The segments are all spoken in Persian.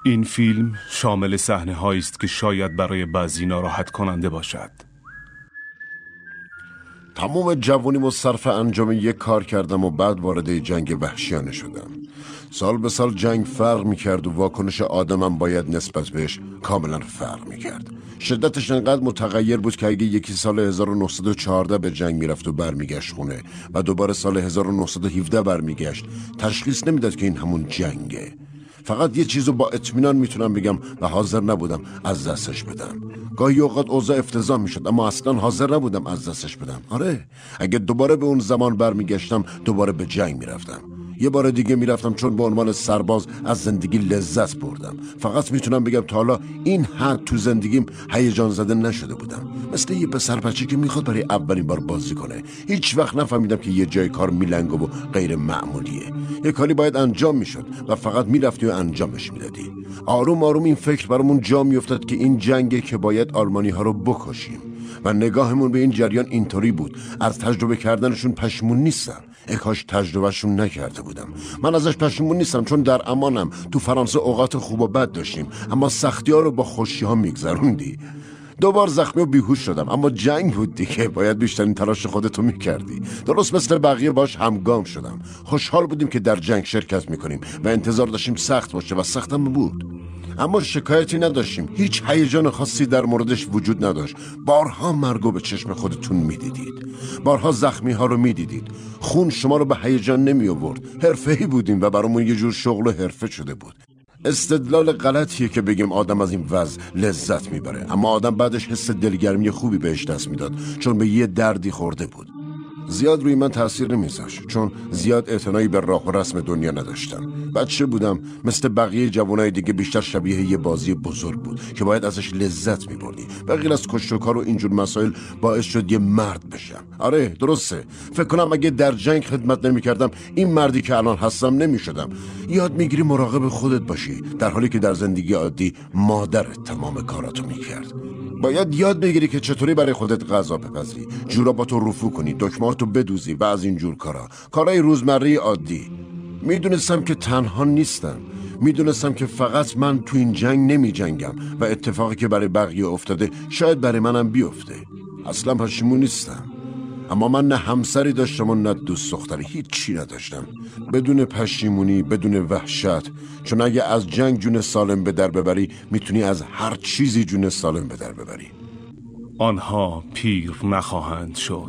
این فیلم شامل صحنه‌هایی است که شاید برای بعضی ناراحت کننده باشد. تمام جوانیمو صرف انجام یک کار کردم و بعد وارد جنگ وحشیانه شدم. سال به سال جنگ فرق میکرد و واکنش آدمم باید نسبت بهش کاملا فرق میکرد. شدتش انقدر متغیر بود که اگه یکی سال 1914 به جنگ میرفت و برمیگشت خونه و دوباره سال 1917 برمیگشت، تشخیص نمیداد که این همون جنگه. فقط یه چیزو با اطمینان میتونم بگم و حاضر نبودم از دستش بدم. گاهی اوقات اوضاع افتضاح میشد اما اصلا حاضر نبودم از دستش بدم. آره، اگه دوباره به اون زمان برمیگشتم دوباره به جنگ میرفتم. یه بار دیگه میرفتم چون به عنوان سرباز از زندگی لذت بردم. فقط میتونم بگم تا حالا این حد تو زندگیم هیجان زده نشده بودم. مثل یه پسر بچه که میخواد برای اولین بار بازی کنه. هیچ وقت نفهمیدم که یه جای کار میلنگه و غیر معمولیه. یه کاری باید انجام میشد و فقط میرفتی و انجامش میدادی. آروم آروم این فکر برامون جا میافتاد که این جنگه که باید آلمانی ها رو بکشیم و نگاهمون به این جریان اینطوری بود از تجربه کردنشون پشیمون نیستم. کاش تجربهشون نکرده بودم. من ازش پشیمون نیستم چون در امانم. تو فرانسه اوقات خوب و بد داشتیم اما سختی ها رو با خوشی ها میگذروندی. 2 بار زخمی و بیهوش شدم اما جنگ بود دیگه، باید بیشترین تلاش خودتو میکردی. درست مثل بقیه باش همگام شدم. خوشحال بودیم که در جنگ شرکت میکنیم و انتظار داشتیم سخت باشه و سختم بود، اما شکایتی نداشتیم. هیچ هیجان خاصی در موردش وجود نداشت. بارها مرگو به چشم خودتون میدیدید، بارها زخمی ها رو میدیدید. خون شما رو به هیجان نمی آورد. حرفه‌ای بودیم و برامون یه جور شغل و حرفه شده بود. استدلال غلطیه که بگیم آدم از این وضع لذت میبره، اما آدم بعدش حس دلگرمی خوبی بهش دست میداد چون به یه دردی خورده بود. زیاد روی من تأثیر نمیذاشت چون زیاد اعتنایی به راه و رسم دنیا نداشتم. بچه بودم، مثل بقیه جوانای دیگه بیشتر شبیه یه بازی بزرگ بود که باید ازش لذت میبردی. به غیر از کشت و کار و اینجور مسائل باعث شد یه مرد بشم. آره درسته، فکر کنم اگه در جنگ خدمت نمیکردم این مردی که الان هستم نمیشدم. یاد میگیری مراقب خودت باشی در حالی که در زندگی عادی مادرت تمام کاراتو میکرد. باید یاد بگیری که چطوری برای خودت غذا بپزی، جوراباتو رفو کنی، دکمهاتو بدوزی و از این جور کارهای روزمره عادی. میدونستم که تنها نیستم. میدونستم که فقط من تو این جنگ نمی جنگم و اتفاقی که برای بقیه افتاده شاید برای منم بیفته. اصلا پشیمون نیستم. اما من نه همسری داشتم و نه دوست دختری، هیچ چی نداشتم. بدون پشیمونی، بدون وحشت، چون اگه از جنگ جون سالم به در ببری میتونی از هر چیزی جون سالم به در ببری. آنها پیر نخواهند شد.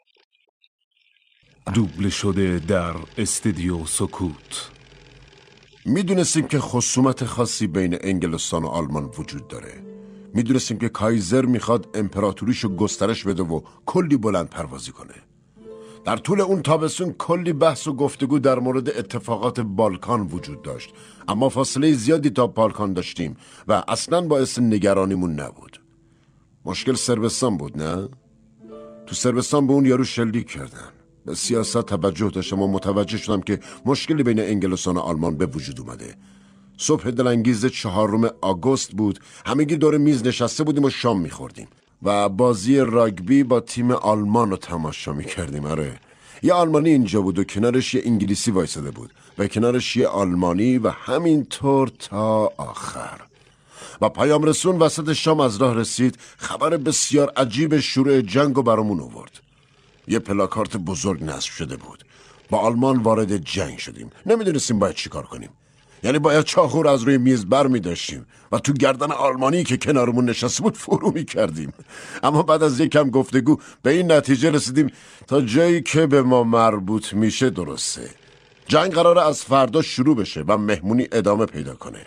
دوبله شده در استودیو سکوت. میدونستیم که خصومت خاصی بین انگلستان و آلمان وجود داره. میدونستیم که کایزر میخواد امپراتوریشو گسترش بده و کلی بلند پروازی کنه. در طول اون تابستون کلی بحث و گفتگو در مورد اتفاقات بالکان وجود داشت، اما فاصله زیادی تا بالکان داشتیم و اصلاً باعث نگرانیمون نبود. مشکل صربستان بود، نه؟ تو صربستان به اون یارو شلیک کردن. به سیاست توجه داشتم و متوجه شدم که مشکلی بین انگلستان و آلمان به وجود اومده. صبح دلانگیز 4 آگوست بود. همگی دور میز نشسته بودیم و شام میخوردیم و بازی راگبی با تیم آلمان رو تماشا میکردیم. آره، یه آلمانی اینجا بود و کنارش یه انگلیسی وایساده بود و کنارش یه آلمانی و همینطور تا آخر. و پیام رسون وسط شام از راه رسید. خبر بسیار عجیب شروع جنگ رو برامون آورد. یه پلاکارت بزرگ نصب شده بود. با آلمان وارد جنگ شدیم. نمیدونستیم باید چی کار کنیم. یعنی باید چاقو رو از روی میز بر می داشتیم و تو گردن آلمانی که کنارمون نشسته بود فرو می کردیم. اما بعد از یک کم گفتگو به این نتیجه رسیدیم تا جایی که به ما مربوط میشه درسته. جنگ قراره از فردا شروع بشه و مهمونی ادامه پیدا کنه.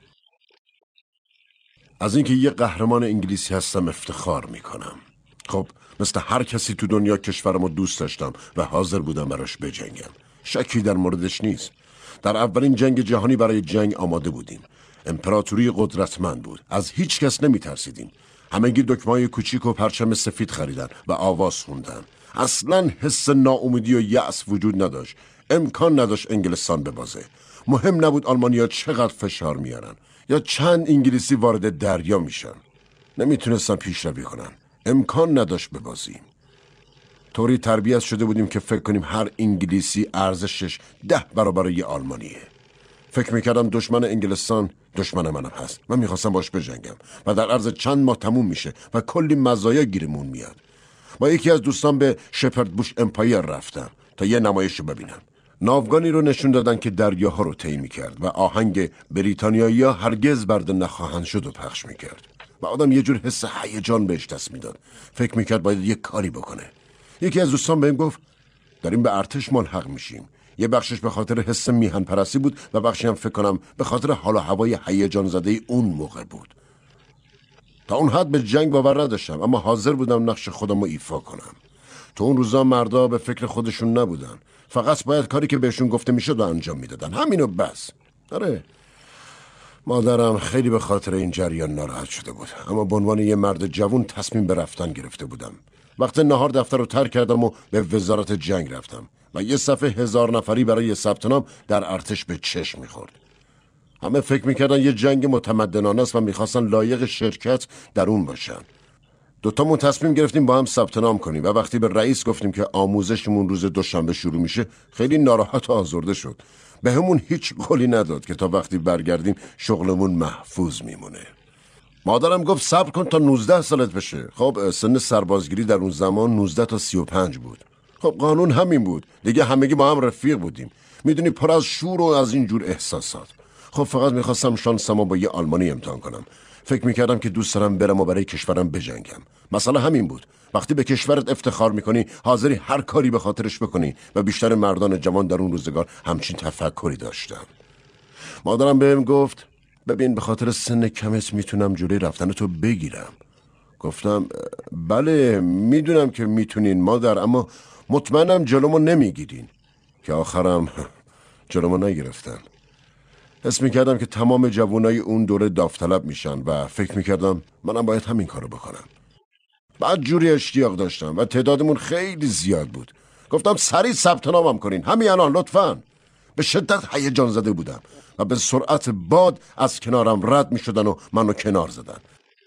از اینکه یه قهرمان انگلیسی هستم افتخار میکنم. خب مثل هر کسی تو دنیا کشورمو دوست داشتم و حاضر بودم براش بجنگم. شکی در موردش نیست. در اولین جنگ جهانی برای جنگ آماده بودیم. امپراتوری قدرتمند بود. از هیچ کس نمی ترسیدیم. همگی دکمه‌های کوچیک و پرچم سفید خریدن و آواز خوندن. اصلاً حس ناامیدی و یأس وجود نداشت. امکان نداشت انگلستان ببازه. مهم نبود آلمانیا چقدر فشار میارن یا چند انگلیسی وارد دریا میشن. نمیتونستن پیشروی کنن. امکان نداشت ببازیم. طوری تربیت شده بودیم که فکر کنیم هر انگلیسی ارزشش 10 برابر یه آلمانیه. فکر میکردم دشمن انگلستان دشمن منم هست. من میخواستم باش بجنگم و در عرض چند ماه تموم میشه و کلی مزایا گیرمون میاد. با یکی از دوستان به شپرد بوش امپایر رفتم تا یه نمایش رو ببینم. ناوگانی رو نشون دادن که دریاها رو طی میکرد و آهنگ بریتانیایی‌ها هرگز برده نخواهند شد و پخش میکرد و آدم یه جور حس هیجان بهش دست میداد. فکر میکرد باید یه کاری بکنه. یکی از دوستان بهم گفت داریم به ارتش ملحق میشیم. یه بخشش به خاطر حس میهن پرستی بود و بخشی هم فکر کنم به خاطر حال و هوای هیجان زده اون موقع بود. تا اون حد به جنگ باور نداشتم، اما حاضر بودم نقش خودم رو ایفا کنم. تو اون روزا مردا به فکر خودشون نبودن، فقط باید کاری که بهشون گفته میشد و انجام میدادن، همینو بس. آره، مادرم خیلی به خاطر این جریان ناراحت شده بود، اما به عنوان یه مرد جوان تصمیم به رفتن گرفته بودم. وقت نهار دفتر رو ترک کردم و به وزارت جنگ رفتم و یه صفحه 1000 نفری برای ثبت نام در ارتش به چشم میخورد. همه فکر میکردن یه جنگ متمدنانه است و میخواستن لایق شرکت در اون باشن. دوتامون تصمیم گرفتیم با هم ثبت نام کنیم و وقتی به رئیس گفتیم که آموزشمون روز دوشنبه شروع میشه، خیلی ناراحت و آزرده شد. به همون هیچ قولی نداد که تا وقتی برگردیم شغلمون محفوظ میمونه. مادرم گفت صبر کن تا 19 سالت بشه. خب سن سربازگیری در اون زمان 19 تا 35 بود. خب قانون همین بود دیگه، همگی با هم رفیق بودیم، میدونی، پر از شور و از این جور احساسات. خب فقط میخواستم شانسمو با یه آلمانی امتحان کنم. فکر میکردم که دوست دارم برم و برای کشورم بجنگم. مسئله همین بود. وقتی به کشورت افتخار میکنی حاضری هر کاری به خاطرش بکنی و بیشتر مردان جوان در اون روزگار همچین تفکری داشتن. مادرم بهم گفت ببین به خاطر سن کمت میتونم جلوی رفتن تو بگیرم. گفتم بله میدونم که میتونین مادر، اما مطمئنم جلومو نمیگیرین. که آخرم جلومو نگرفتن. حس میکردم که تمام جوانای اون دوره داوطلب میشن و فکر میکردم منم باید همین کارو بکنم. بعد جوری اشتیاق داشتم و تعدادمون خیلی زیاد بود. گفتم سریع ثبت نامم کنین همین الان لطفاً. به شدت هیجان زده بودم و به سرعت باد از کنارم رد میشدن و منو کنار زدن.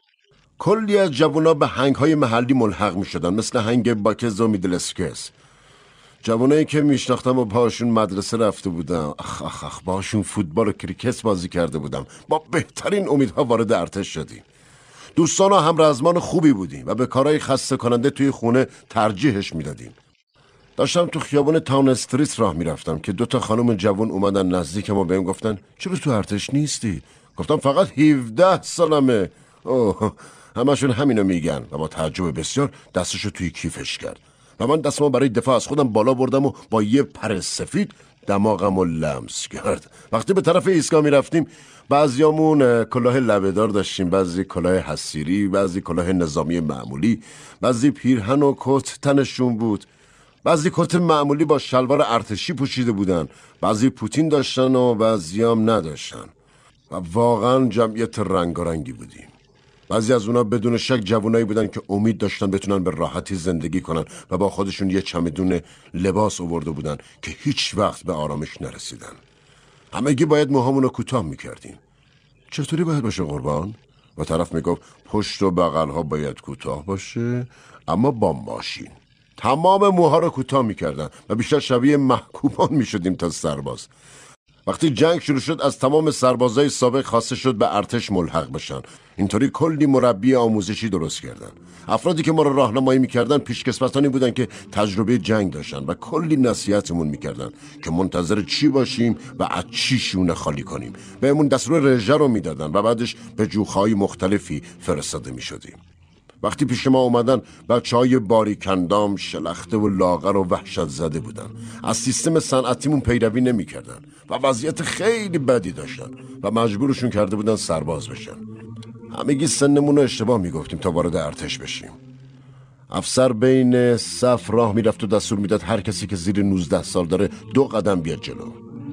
کلی از جوانا به هنگ‌های محلی ملحق میشدن، مثل هنگ باکز و میدلسکس. جوانایی که میشناختم و باهاشون مدرسه رفته بودم، باهاشون فوتبال و کریکت بازی کرده بودم. با بهترین امیدها وارد ارتش شدیم. دوستان و همرزمان خوبی بودیم و به کارهای خسته کننده توی خونه ترجیحش میدادیم. داشتم تو خیابون تاون استریت راه میرفتم که 2 خانم جوان اومدن نزدیکم و بهم گفتن چرا تو ارتش نیستی؟ گفتم فقط 17 سالمه. اوه، همشون همینو میگن و با تعجب بسیار دستشو توی کیفش کرد و من دستمو برای دفاع از خودم بالا بردم و با یه پر سفید دماغمو لمس کرد. وقتی به طرف ایستگاه میرفتیم بعضیامون کلاه لبه‌دار داشتیم، بعضی کلاه حصیری، بعضی کلاه نظامی معمولی، بعضی پیرهن و کت تنشون بود، بعضی کت معمولی با شلوار ارتشی پوشیده بودن، بعضی پوتین داشتن و بعضیام نداشتن و واقعا جمعیت رنگارنگی بودیم. بعضی از اونا بدون شک جوانایی بودن که امید داشتن بتونن به راحتی زندگی کنن و با خودشون یه چمدون لباس آورده بودن که هیچ وقت به آرامش نرسیدن. همگی باید موهامونو کوتاه میکردیم. چطوری باید باشه قربان؟ و طرف میگفت پشت و بغلها باید کوتاه باشه اما با ماشین. تمام موها رو کوتاه میکردن و بیشتر شبیه محکومان میشدیم تا سرباز. وقتی جنگ شروع شد از تمام سربازای سابق خواسته شد به ارتش ملحق بشن. اینطوری کلی مربی آموزشی درست کردن. افرادی که ما رو راهنمایی میکردن پیشکسوتانی بودن که تجربه جنگ داشتن و کلی نصیحتمون میکردن که منتظر چی باشیم و از چی شونه خالی کنیم. بهمون دستور رژه رو میدادن و بعدش به جوخه‌های مختلفی فرستاده میشدیم. وقتی پیش ما اومدن بچه‌های باریکندام، شلخته و لاغر و وحشت زده بودن. از سیستم صنعتیمون پیروی نمی‌کردن و وضعیت خیلی بدی داشتن و مجبورشون کرده بودن سرباز بشن. همگی سنمون رو اشتباه میگفتیم تا وارد ارتش بشیم. افسر بین صف راه میرفت و دستور میداد هر کسی که زیر 19 سال داره 2 قدم بیاد جلو.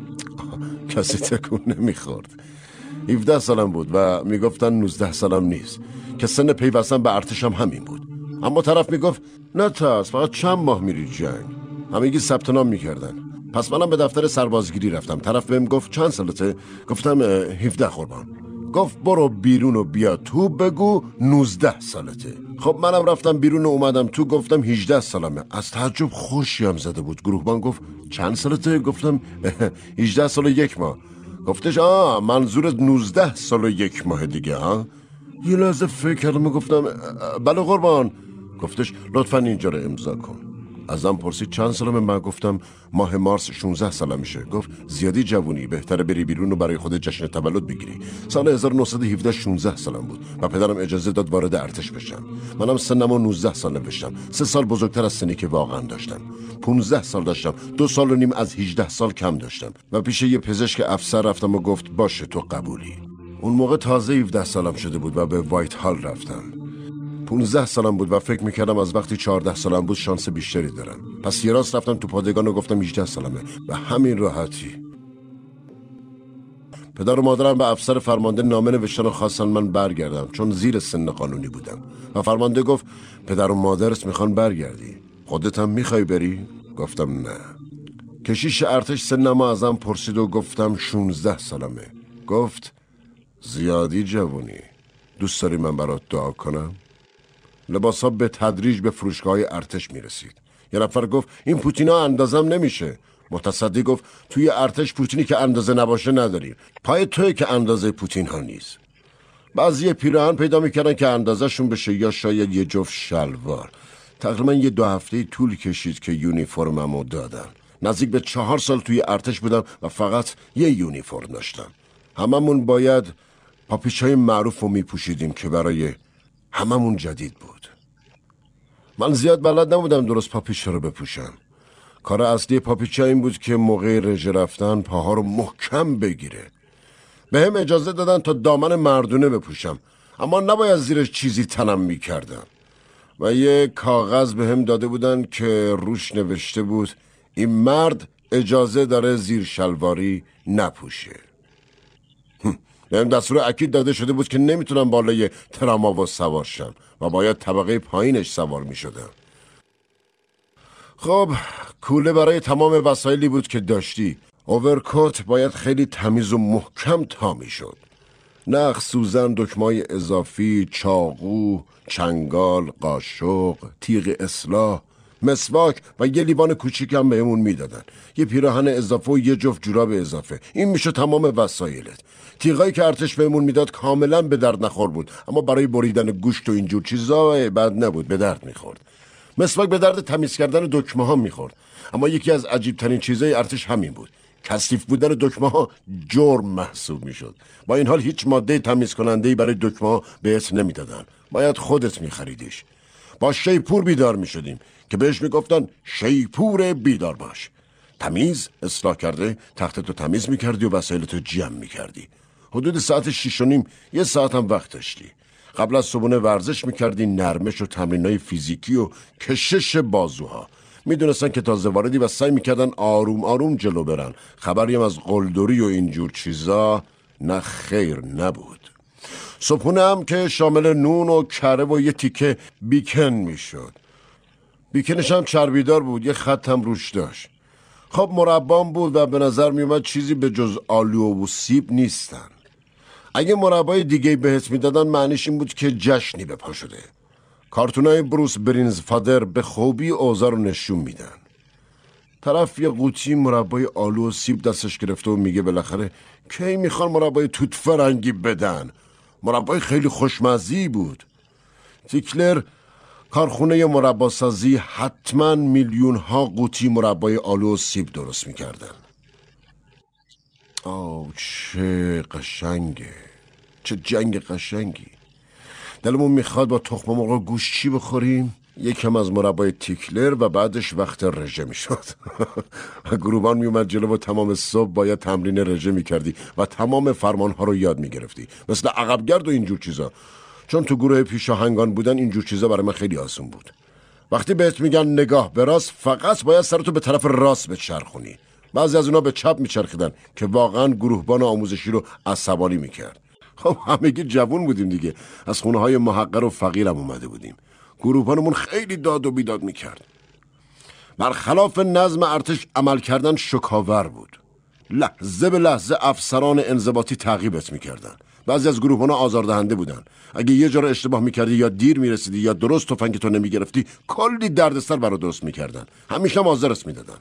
کسی تکون نمیخورد. 17 سالم بود و میگفتن 19 سالم نیست که سن پیوستن به ارتشم همین بود. اما طرف میگفت نه ترس، فقط چند ماه میری جنگ. همگی ثبت نام میکردن. پس منم به دفتر سربازگیری رفتم. طرف بهم گفت چند سالته؟ گفتم 17 قربان. گفت برو بیرون و بیا تو بگو 19 سالته. خب منم رفتم بیرون و اومدم تو، گفتم 18 سالمه. از تعجب خوشیم زده بود. گروهبان گفت چند سالته؟ گفتم 18 سال و 1 ماه. گفتش منظورت 19 سال و 1 ماه دیگه ها؟ یه لحظه فکر کردم و گفتم بله قربان. گفتش لطفا اینجا رو امضا کن. ازم پرسید چند سالمه؟ من گفتم ماه مارس 16 سالم میشه. گفت زیادی جوونی، بهتره بری بیرون و برای خودت جشن تولد بگیری. سال 1917 16 سالم بود و پدرم اجازه داد وارد ارتش بشم. منم سنم رو 19 سال نوشتم، 3 سال بزرگتر از سنی که واقعا داشتم. 15 سال داشتم، 2 سال و نیم از 18 سال کم داشتم و پیش یه پزشک افسر رفتم و گفت باشه تو قبولی. اون موقع تازه 17 سالم شده بود و به وایت هال رفتم. 15 سالم بود و فکر میکردم از وقتی 14 سالم بود شانس بیشتری دارم. پس یه راست رفتم تو پادگان و گفتم 18 سالمه و همین راحتی. پدر و مادرم به افسر فرمانده نامه نوشتن و خواستن من برگردم چون زیر سن قانونی بودم و فرمانده گفت پدر و مادرت میخوان برگردی، خودت هم میخوای بری؟ گفتم نه. کشیش ارتش سنم ازم پرسید و گفتم 16 سالمه. گفت زیادی جوونی، دوست داری من برات دعا کنم؟ لباسا به تدریج به فروشگاه ارتش میرسید. یه نفر گفت این پوتینا اندازم نمیشه. متصدی گفت توی ارتش پوتینی که اندازه نباشه نداریم، پای توی که اندازه پوتین ها نیست. بعضی پیراهن پیدا میکردن که اندازه شون بشه یا شاید یه جفت شلوار. تقریبا یه 2 هفته طول کشید که یونیفرممو دادن. نزدیک به 4 سال توی ارتش بودم و فقط یه یونیفرم داشتم. هممون باید پاپیچای معروف رو میپوشیدیم که برای هممون جدید بود. من زیاد بلد نبودم درست پاپیچه رو بپوشم. کار اصلی پاپیچه این بود که موقع رژه رفتن پاها رو محکم بگیره. به هم اجازه دادن تا دامن مردونه بپوشم، اما نباید زیرش چیزی تنم میکردم. و یه کاغذ به هم داده بودن که روش نوشته بود این مرد اجازه داره زیر شلواری نپوشه. بهم دستور اکید داده شده بود که نمیتونم بالای تراموا سوار شم و باید طبقه پایینش سوار میشدم. خب کوله برای تمام وسایلی بود که داشتی. اوورکوت باید خیلی تمیز و محکم تا میشد. نخ، سوزن، دکمای اضافی، چاقو، چنگال، قاشق، تیغ اصلاح، مسواک و یه لیوان کوچیک هم بهمون میدادن. یه پیراهن اضافه و یه جفت جوراب اضافه. این میشه تمام وسایلت. تیغایی که ارتش بهمون میداد کاملا به درد نخور بود، اما برای بریدن گوشت و اینجور چیزا بد نبود، به درد میخورد. مسواک به درد تمیز کردن دکمه ها میخورد، اما یکی از عجیب ترین چیزای ارتش همین بود. کثیف بودن دکمه ها جرم محسوب میشد. با این حال هیچ ماده تمیز کننده‌ای برای دکمه ها بهت نمیدادن، باید خودت میخریدیش. با شیپور بیدار میشدیم که بهش میگفتن شیپور بیدار باش. تمیز، اصلاح کرده، تختتو تمیز میکردی و وسایلتو جمع میکردی. حدود ساعت 6:30 یه ساعت هم وقت داشتی. قبل از صبحونه ورزش میکردی، نرمش و تمرینای فیزیکی و کشش بازوها. میدونستن که تازه واردی و سعی میکردن آروم آروم جلو برن. خبری هم از قلدری و اینجور چیزا نه خیر نبود. صبحونه هم که شامل نون و کره و یه تیکه بیکن میشد. بیکنش هم چربیدار بود، یه خط هم روش داشت. خب مربام بود و به نظر میومد چیزی به جز آلو و سیب نیستن. اگه مربای دیگه بهت میدادن معنیش این بود که جشنی به پا شده. کارتونای بروس برینز فادر به خوبی اوضاع رو نشون میدن. طرف یه قوطی مربای آلو و سیب دستش گرفته و میگه بالاخره کی میخوان مربای توت فرنگی بدن. مربای خیلی خوشمزه‌ای بود. تیکلر کارخونه مرباسازی حتما میلیون ها قوطی مربای آلو و سیب درست میکردن. چه قشنگه، چه جنگ قشنگی. دلمون میخواد با تخم مرغ گوشت بخوریم، یکم از مربای تیکلر و بعدش وقت رژه میشد. گروبان میومد جلو و تمام صبح باید تمرین رژه میکردی و تمام فرمانها رو یاد میگرفتی، مثل عقبگرد و اینجور چیزا. چون تو گروه پیشاهنگان بودن اینجور چیزا برای من خیلی آسون بود. وقتی بهت میگن نگاه به راست، فقط باید سرتو به طرف راست بچرخونی. بعضی از اونا به چپ میچرخیدن که واقعا گروهبان آموزشی رو عصبانی میکرد. خب همگی جوون بودیم دیگه، از خونه های محقر و فقیرم اومده بودیم. گروهبانمون خیلی داد و بیداد میکرد. برخلاف نظم ارتش عمل کردن شکاور بود. لحظه به لحظه افسران انضباطی تعقیبت میکردن. بعضی از گروهبانا آزاردهنده بودن. اگه یه جا رو اشتباه میکردی یا دیر میرسیدی یا درست تفنگتو نمیگرفتی، کلی دردسر برات درست میکردن. همیشه هم آزارت میدادن.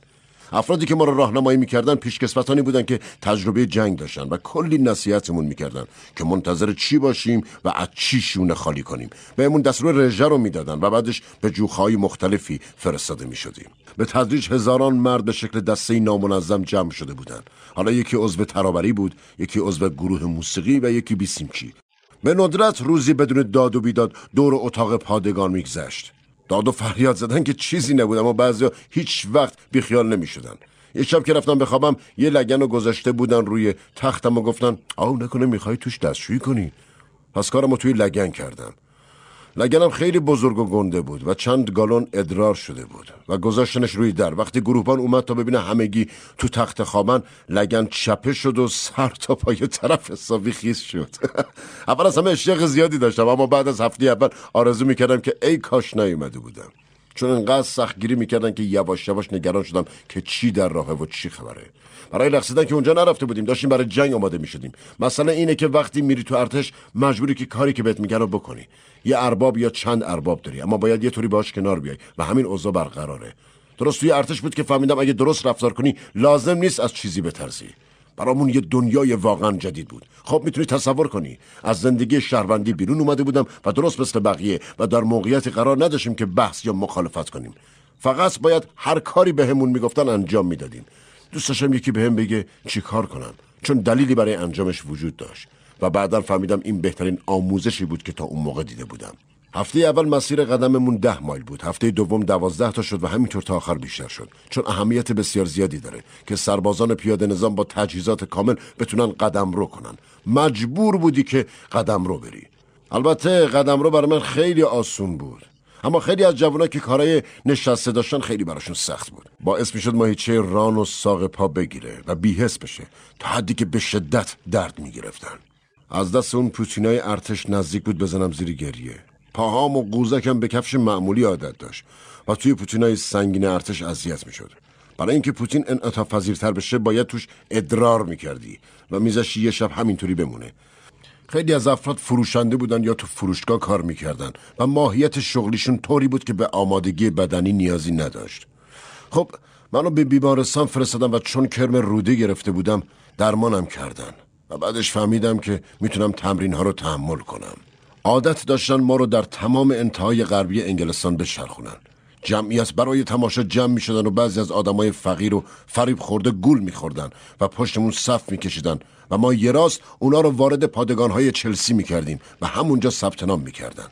افرادی که ما رو راهنمایی میکردن پیشکسوتانی بودن که تجربه جنگ داشتن و کلی نصیحتمون میکردن که منتظر چی باشیم و از چی شونه خالی کنیم. بهمون دستور رژه رو میدادن و بعدش به جوخه‌های مختلفی فرستاده میشدیم. به تدریج هزاران مرد به شکل دسته نامنظم جمع شده بودن. حالا یکی عضو ترابری بود، یکی عضو گروه موسیقی و یکی بیسیمچی. به ندرت روزی بدون داد و بیداد دور اتاق پادگان میگذشت. داد و فریاد زدن که چیزی نبود، اما بعضیا هیچ وقت بیخیال نمیشدن. یه شب که رفتم بخوابم یه لگن رو گذاشته بودن روی تختم و گفتن نکنه میخوای توش دستشویی کنی؟ پس کارمو توی لگن کردم. لگنم خیلی بزرگ و گنده بود و چند گالون ادرار شده بود و گذاشتنش روی در. وقتی گروهبان اومد تا ببینه همگی تو تخت خوابن، لگن چپه شد و سر تا پای طرف حسابی خیس شد. اول از همه اشتیاق زیادی داشتم، اما بعد از هفته اول آرزو میکردم که ای کاش نیومده بودم، چون انقدر سختگیری میکردن که یواش یواش نگران شدم که چی در راهه و چی خبره. برای رقصیدن که اونجا نرفته بودیم، داشتیم برای جنگ آماده میشدیم. مثلا اینه که وقتی میری تو ارتش مجبوری که کاری که بهت میگن رو بکنی. یه ارباب یا چند ارباب داری، اما باید یه طوری باهاش کنار بیای و همین اوضاع برقراره. درست توی ارتش بود که فهمیدم اگه درست رفتار کنی لازم نیست از چیزی بترسی. برامون یه دنیای واقعا جدید بود. خب میتونی تصور کنی از زندگی شهروندی بیرون اومده بودم و درست مثل بقیه و در موقعیتی قرار نداشتیم که بحث یا مخالفت کنیم. فقط باید هر کاری بهمون میگفتن انجام میدادیم. دوست داشتم یکی بهم بگه چی کار کنم، چون دلیلی برای انجامش وجود داشت و بعداً فهمیدم این بهترین آموزشی بود که تا اون موقع دیده بودم. هفته اول مسیر قدممون 10 مایل بود، هفته دوم 12 تا شد و همینطور تا آخر بیشتر شد، چون اهمیت بسیار زیادی داره که سربازان پیاده نظام با تجهیزات کامل بتونن قدمرو کنن. مجبور بودی که قدمرو بری. البته قدمرو برای من خیلی آسون بود، اما خیلی از جوونا که کارهای نشسته داشتن خیلی براشون سخت بود. باعث میشد ماهیچه ران و ساق پا بگیره و بی‌حس بشه، تا حدی که به شدت درد میگرفتن. از دست اون پوتینای ارتش نزدیک بود بزنم زیر گریه. پاهام و قوزکم به کفش معمولی عادت داشت و توی پوتینای سنگین ارتش اذیت میشد. برای اینکه پوتین انعطاف پذیرتر بشه باید توش ادرار میکردی و میذاشتی یه شب همینطوری بمونه. خیلی از افراد فروشنده بودن یا تو فروشگاه کار میکردن و ماهیت شغلیشون طوری بود که به آمادگی بدنی نیازی نداشت. خب منو به بیمارستان فرستادن و چون کرم روده گرفته بودم درمانم کردن و بعدش فهمیدم که میتونم تمرین ها رو تحمل کنم. عادت داشتن ما رو در تمام انتهای غربی انگلستان بچرخونن. جمعیت برای تماشا جمع میشدن و بعضی از آدمای فقیر و فریب خورده گول میخوردن و پشتمون صف میکشیدن و ما یه راست اونا رو وارد پادگان‌های چلسی میکردیم و همونجا ثبت نام میکردن.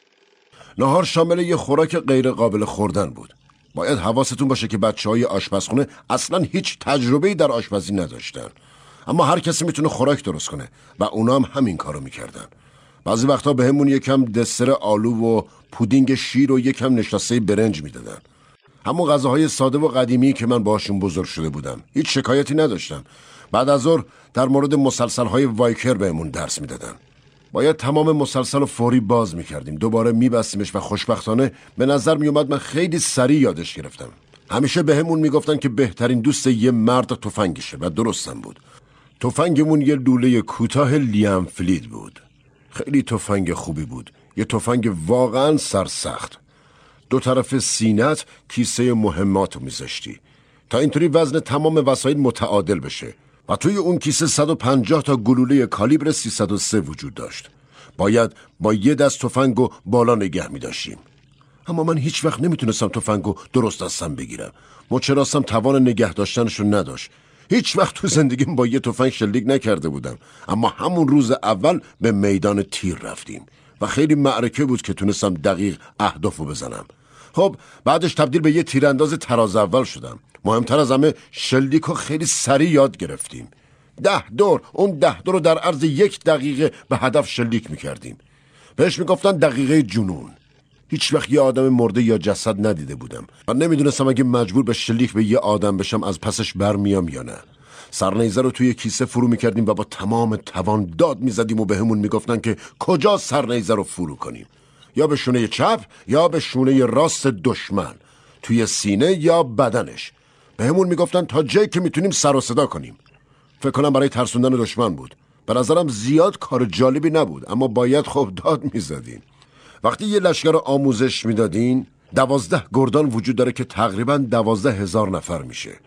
نهار شامل یه خوراک غیر قابل خوردن بود. باید حواستون باشه که بچه‌های آشپزخونه اصلاً هیچ تجربه‌ای در آشپزی نداشتن، اما هر کسی میتونه خوراک درست کنه و اونا هم همین کارو میکردن. بعضی وقتا بهمون یکم دسر آلو و پودینگ شیر و یکم نشاسته برنج میدادن. همون غذاهای ساده و قدیمی که من باهاشون بزرگ شده بودم. هیچ شکایتی نداشتم. بعد از ظهر در مورد مسلسل‌های وایکر بهمون درس میدادن. باید تمام مسلسل رو فوری باز میکردیم، دوباره میبستیمش و خوشبختانه به نظر میومد من خیلی سریع یادش گرفتم. همیشه بهمون میگفتن که بهترین دوست یه مرد تفنگشه و درستم بود. تفنگمون یه لوله کوتاه لیام فلید بود. خیلی تفنگ خوبی بود، یه تفنگ واقعا سرسخت. دو طرف سینت کیسه مهماتو میذاشتی تا اینطوری وزن تمام وسایل متعادل بشه و توی اون کیسه 150 تا گلوله کالیبر 303 وجود داشت. باید با یه دست تفنگو بالا نگه میداشتیم. اما من هیچ وقت نمیتونستم تفنگو درست دستم بگیرم. مچ راستم توان نگه داشتنشو نداشت. هیچ وقت تو زندگیم با یه تفنگ شلیک نکرده بودم، اما همون روز اول به میدان تیر رفتیم و خیلی معرکه بود که تونستم دقیق اهدافو بزنم. خب بعدش تبدیل به یه تیرانداز تراز اول شدم. مهمتر از همه شلیکو خیلی سریع یاد گرفتیم. 10 دور، اون 10 دور رو در عرض 1 دقیقه به هدف شلیک میکردیم. بهش میگفتن دقیقه جنون. هیچ وقت یه آدم مرده یا جسد ندیده بودم و نمیدونستم اگه مجبور به شلیک به یه آدم بشم از پسش برمیام یا نه. سرنیزه رو توی کیسه فرو میکردیم و با تمام توان داد میزدیم و بهمون میگفتن که کجا سرنیزه رو فرو کنیم، یا به شونه چپ یا به شونه راست دشمن، توی سینه یا بدنش. بهمون میگفتن تا جایی که میتونیم سر و صدا کنیم. فکر کنم برای ترسوندن دشمن بود. به نظرم زیاد کار جالبی نبود، اما باید خب داد میزدیم. وقتی یه لشکر رو آموزش میدادین 12 گردان وجود داره که تقریباً 12,000 نفر میشه.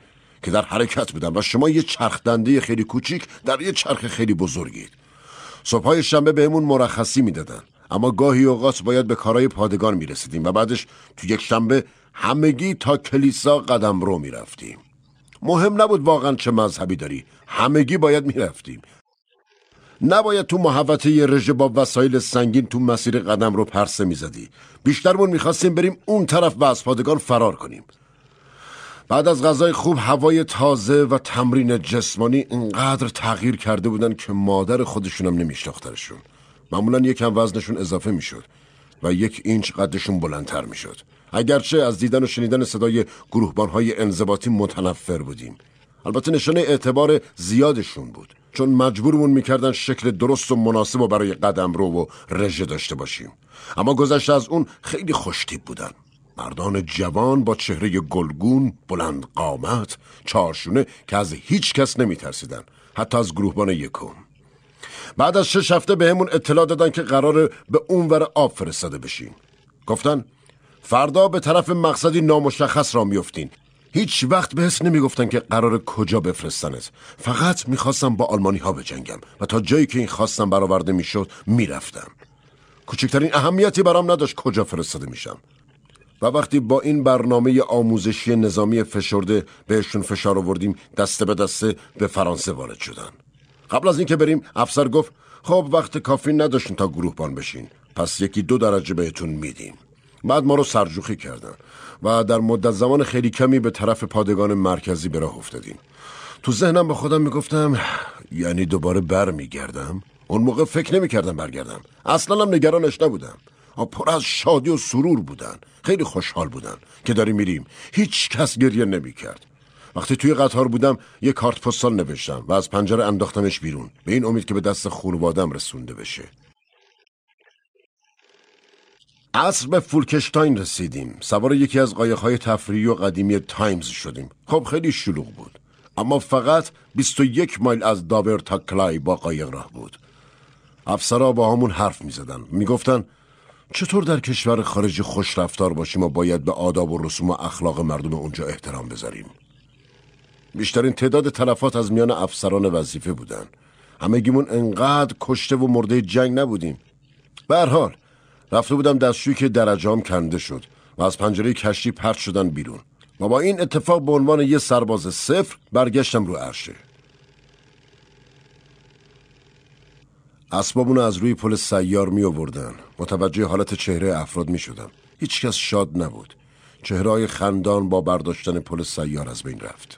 که در حرکت بودن و شما یه چرخ دنده خیلی کوچیک در یه چرخ خیلی بزرگید. صبح‌های شنبه بهمون مرخصی میدادن، اما گاهی اوقات باید به کارهای پادگان میرسیدیم و بعدش تو یک شنبه همگی تا کلیسا قدمرو میرفتیم. مهم نبود واقعا چه مذهبی داری، همگی باید میرفتیم. نباید تو محوطه یه رژه با وسایل سنگین تو مسیر قدمرو پرسه میزدی. بیشترمون میخواستیم بریم اون طرف و از پادگان فرار کنیم. بعد از غذای خوب، هوای تازه و تمرین جسمانی اینقدر تغییر کرده بودن که مادر خودشونم نمیشناخترشون. معمولا یکم وزنشون اضافه میشد و 1 اینچ قدشون بلندتر میشد. اگرچه از دیدن و شنیدن صدای گروهبانهای انضباطی متنفر بودیم. البته نشانه اعتبار زیادشون بود، چون مجبورمون میکردن شکل درست و مناسب و برای قدمرو و رژه داشته باشیم. اما گذشته از اون خیلی خوشتیپ بودن. مردان جوان با چهره گلگون، بلند قامت، چارشونه که از هیچ کس نمیترسیدن، حتی از گروهبان یکم. بعد از 6 هفته بهمون اطلاع دادن که قراره به اونور آب فرستاده بشیم. گفتن فردا به طرف مقصدی نامشخص را میفتین. هیچ وقت به حس نمیگفتن که قراره کجا بفرستنت. فقط میخواستم با آلمانی ها بجنگم و تا جایی که این خواستم برآورده میشد میرفتم. کوچکترین اهمیتی برام نداشت کجا فرستاده میشم. و وقتی با این برنامه آموزشی نظامی فشرده بهشون فشار آوردیم، دسته به دسته به فرانسه وارد شدن. قبل از اینکه بریم افسر گفت خب وقت کافی نداشتین تا گروهبان بشین، پس 1-2 درجه بهتون میدیم. بعد ما رو سرجوخی کردن و در مدت زمان خیلی کمی به طرف پادگان مرکزی به راه افتادیم. تو ذهنم به خودم میگفتم یعنی دوباره برمیگردم؟ اون موقع فکر نمیکردم برگردم. اصلا هم نگرانش نبودم. پر از شادی و سرور بودن. خیلی خوشحال بودن که داریم میریم. هیچ کس گریه نمیکرد. وقتی توی قطار بودم یه کارت پستال نوشتم و از پنجره انداختمش بیرون، به این امید که به دست خانواده‌ام رسونده بشه. عصر به فولکشتاین رسیدیم. سوار یکی از قایق‌های تفریحی و قدیمی تایمز شدیم. خب خیلی شلوغ بود، اما فقط 21 مایل از داور تا کلای با قایق راه بود. افسرها با همون حرف می‌زدن. میگفتن چطور در کشور خارجی خوش رفتار باشیم و باید به آداب و رسوم و اخلاق مردم اونجا احترام بذاریم. بیشترین تعداد تلفات از میان افسران وظیفه بودن. همگیمون انقدر کشته و مرده جنگ نبودیم. به هر حال رفته بودم دستشویی که درجه‌ام کنده شد و از پنجره کشتی پرت شدن بیرون و با این اتفاق به عنوان یه سرباز صفر برگشتم رو عرشه. اسبابونو از روی پل سیار می آوردن. متوجه حالت چهره افراد می شدم. هیچ کس شاد نبود. چهره‌های خندان با برداشتن پل سیار از بین رفت.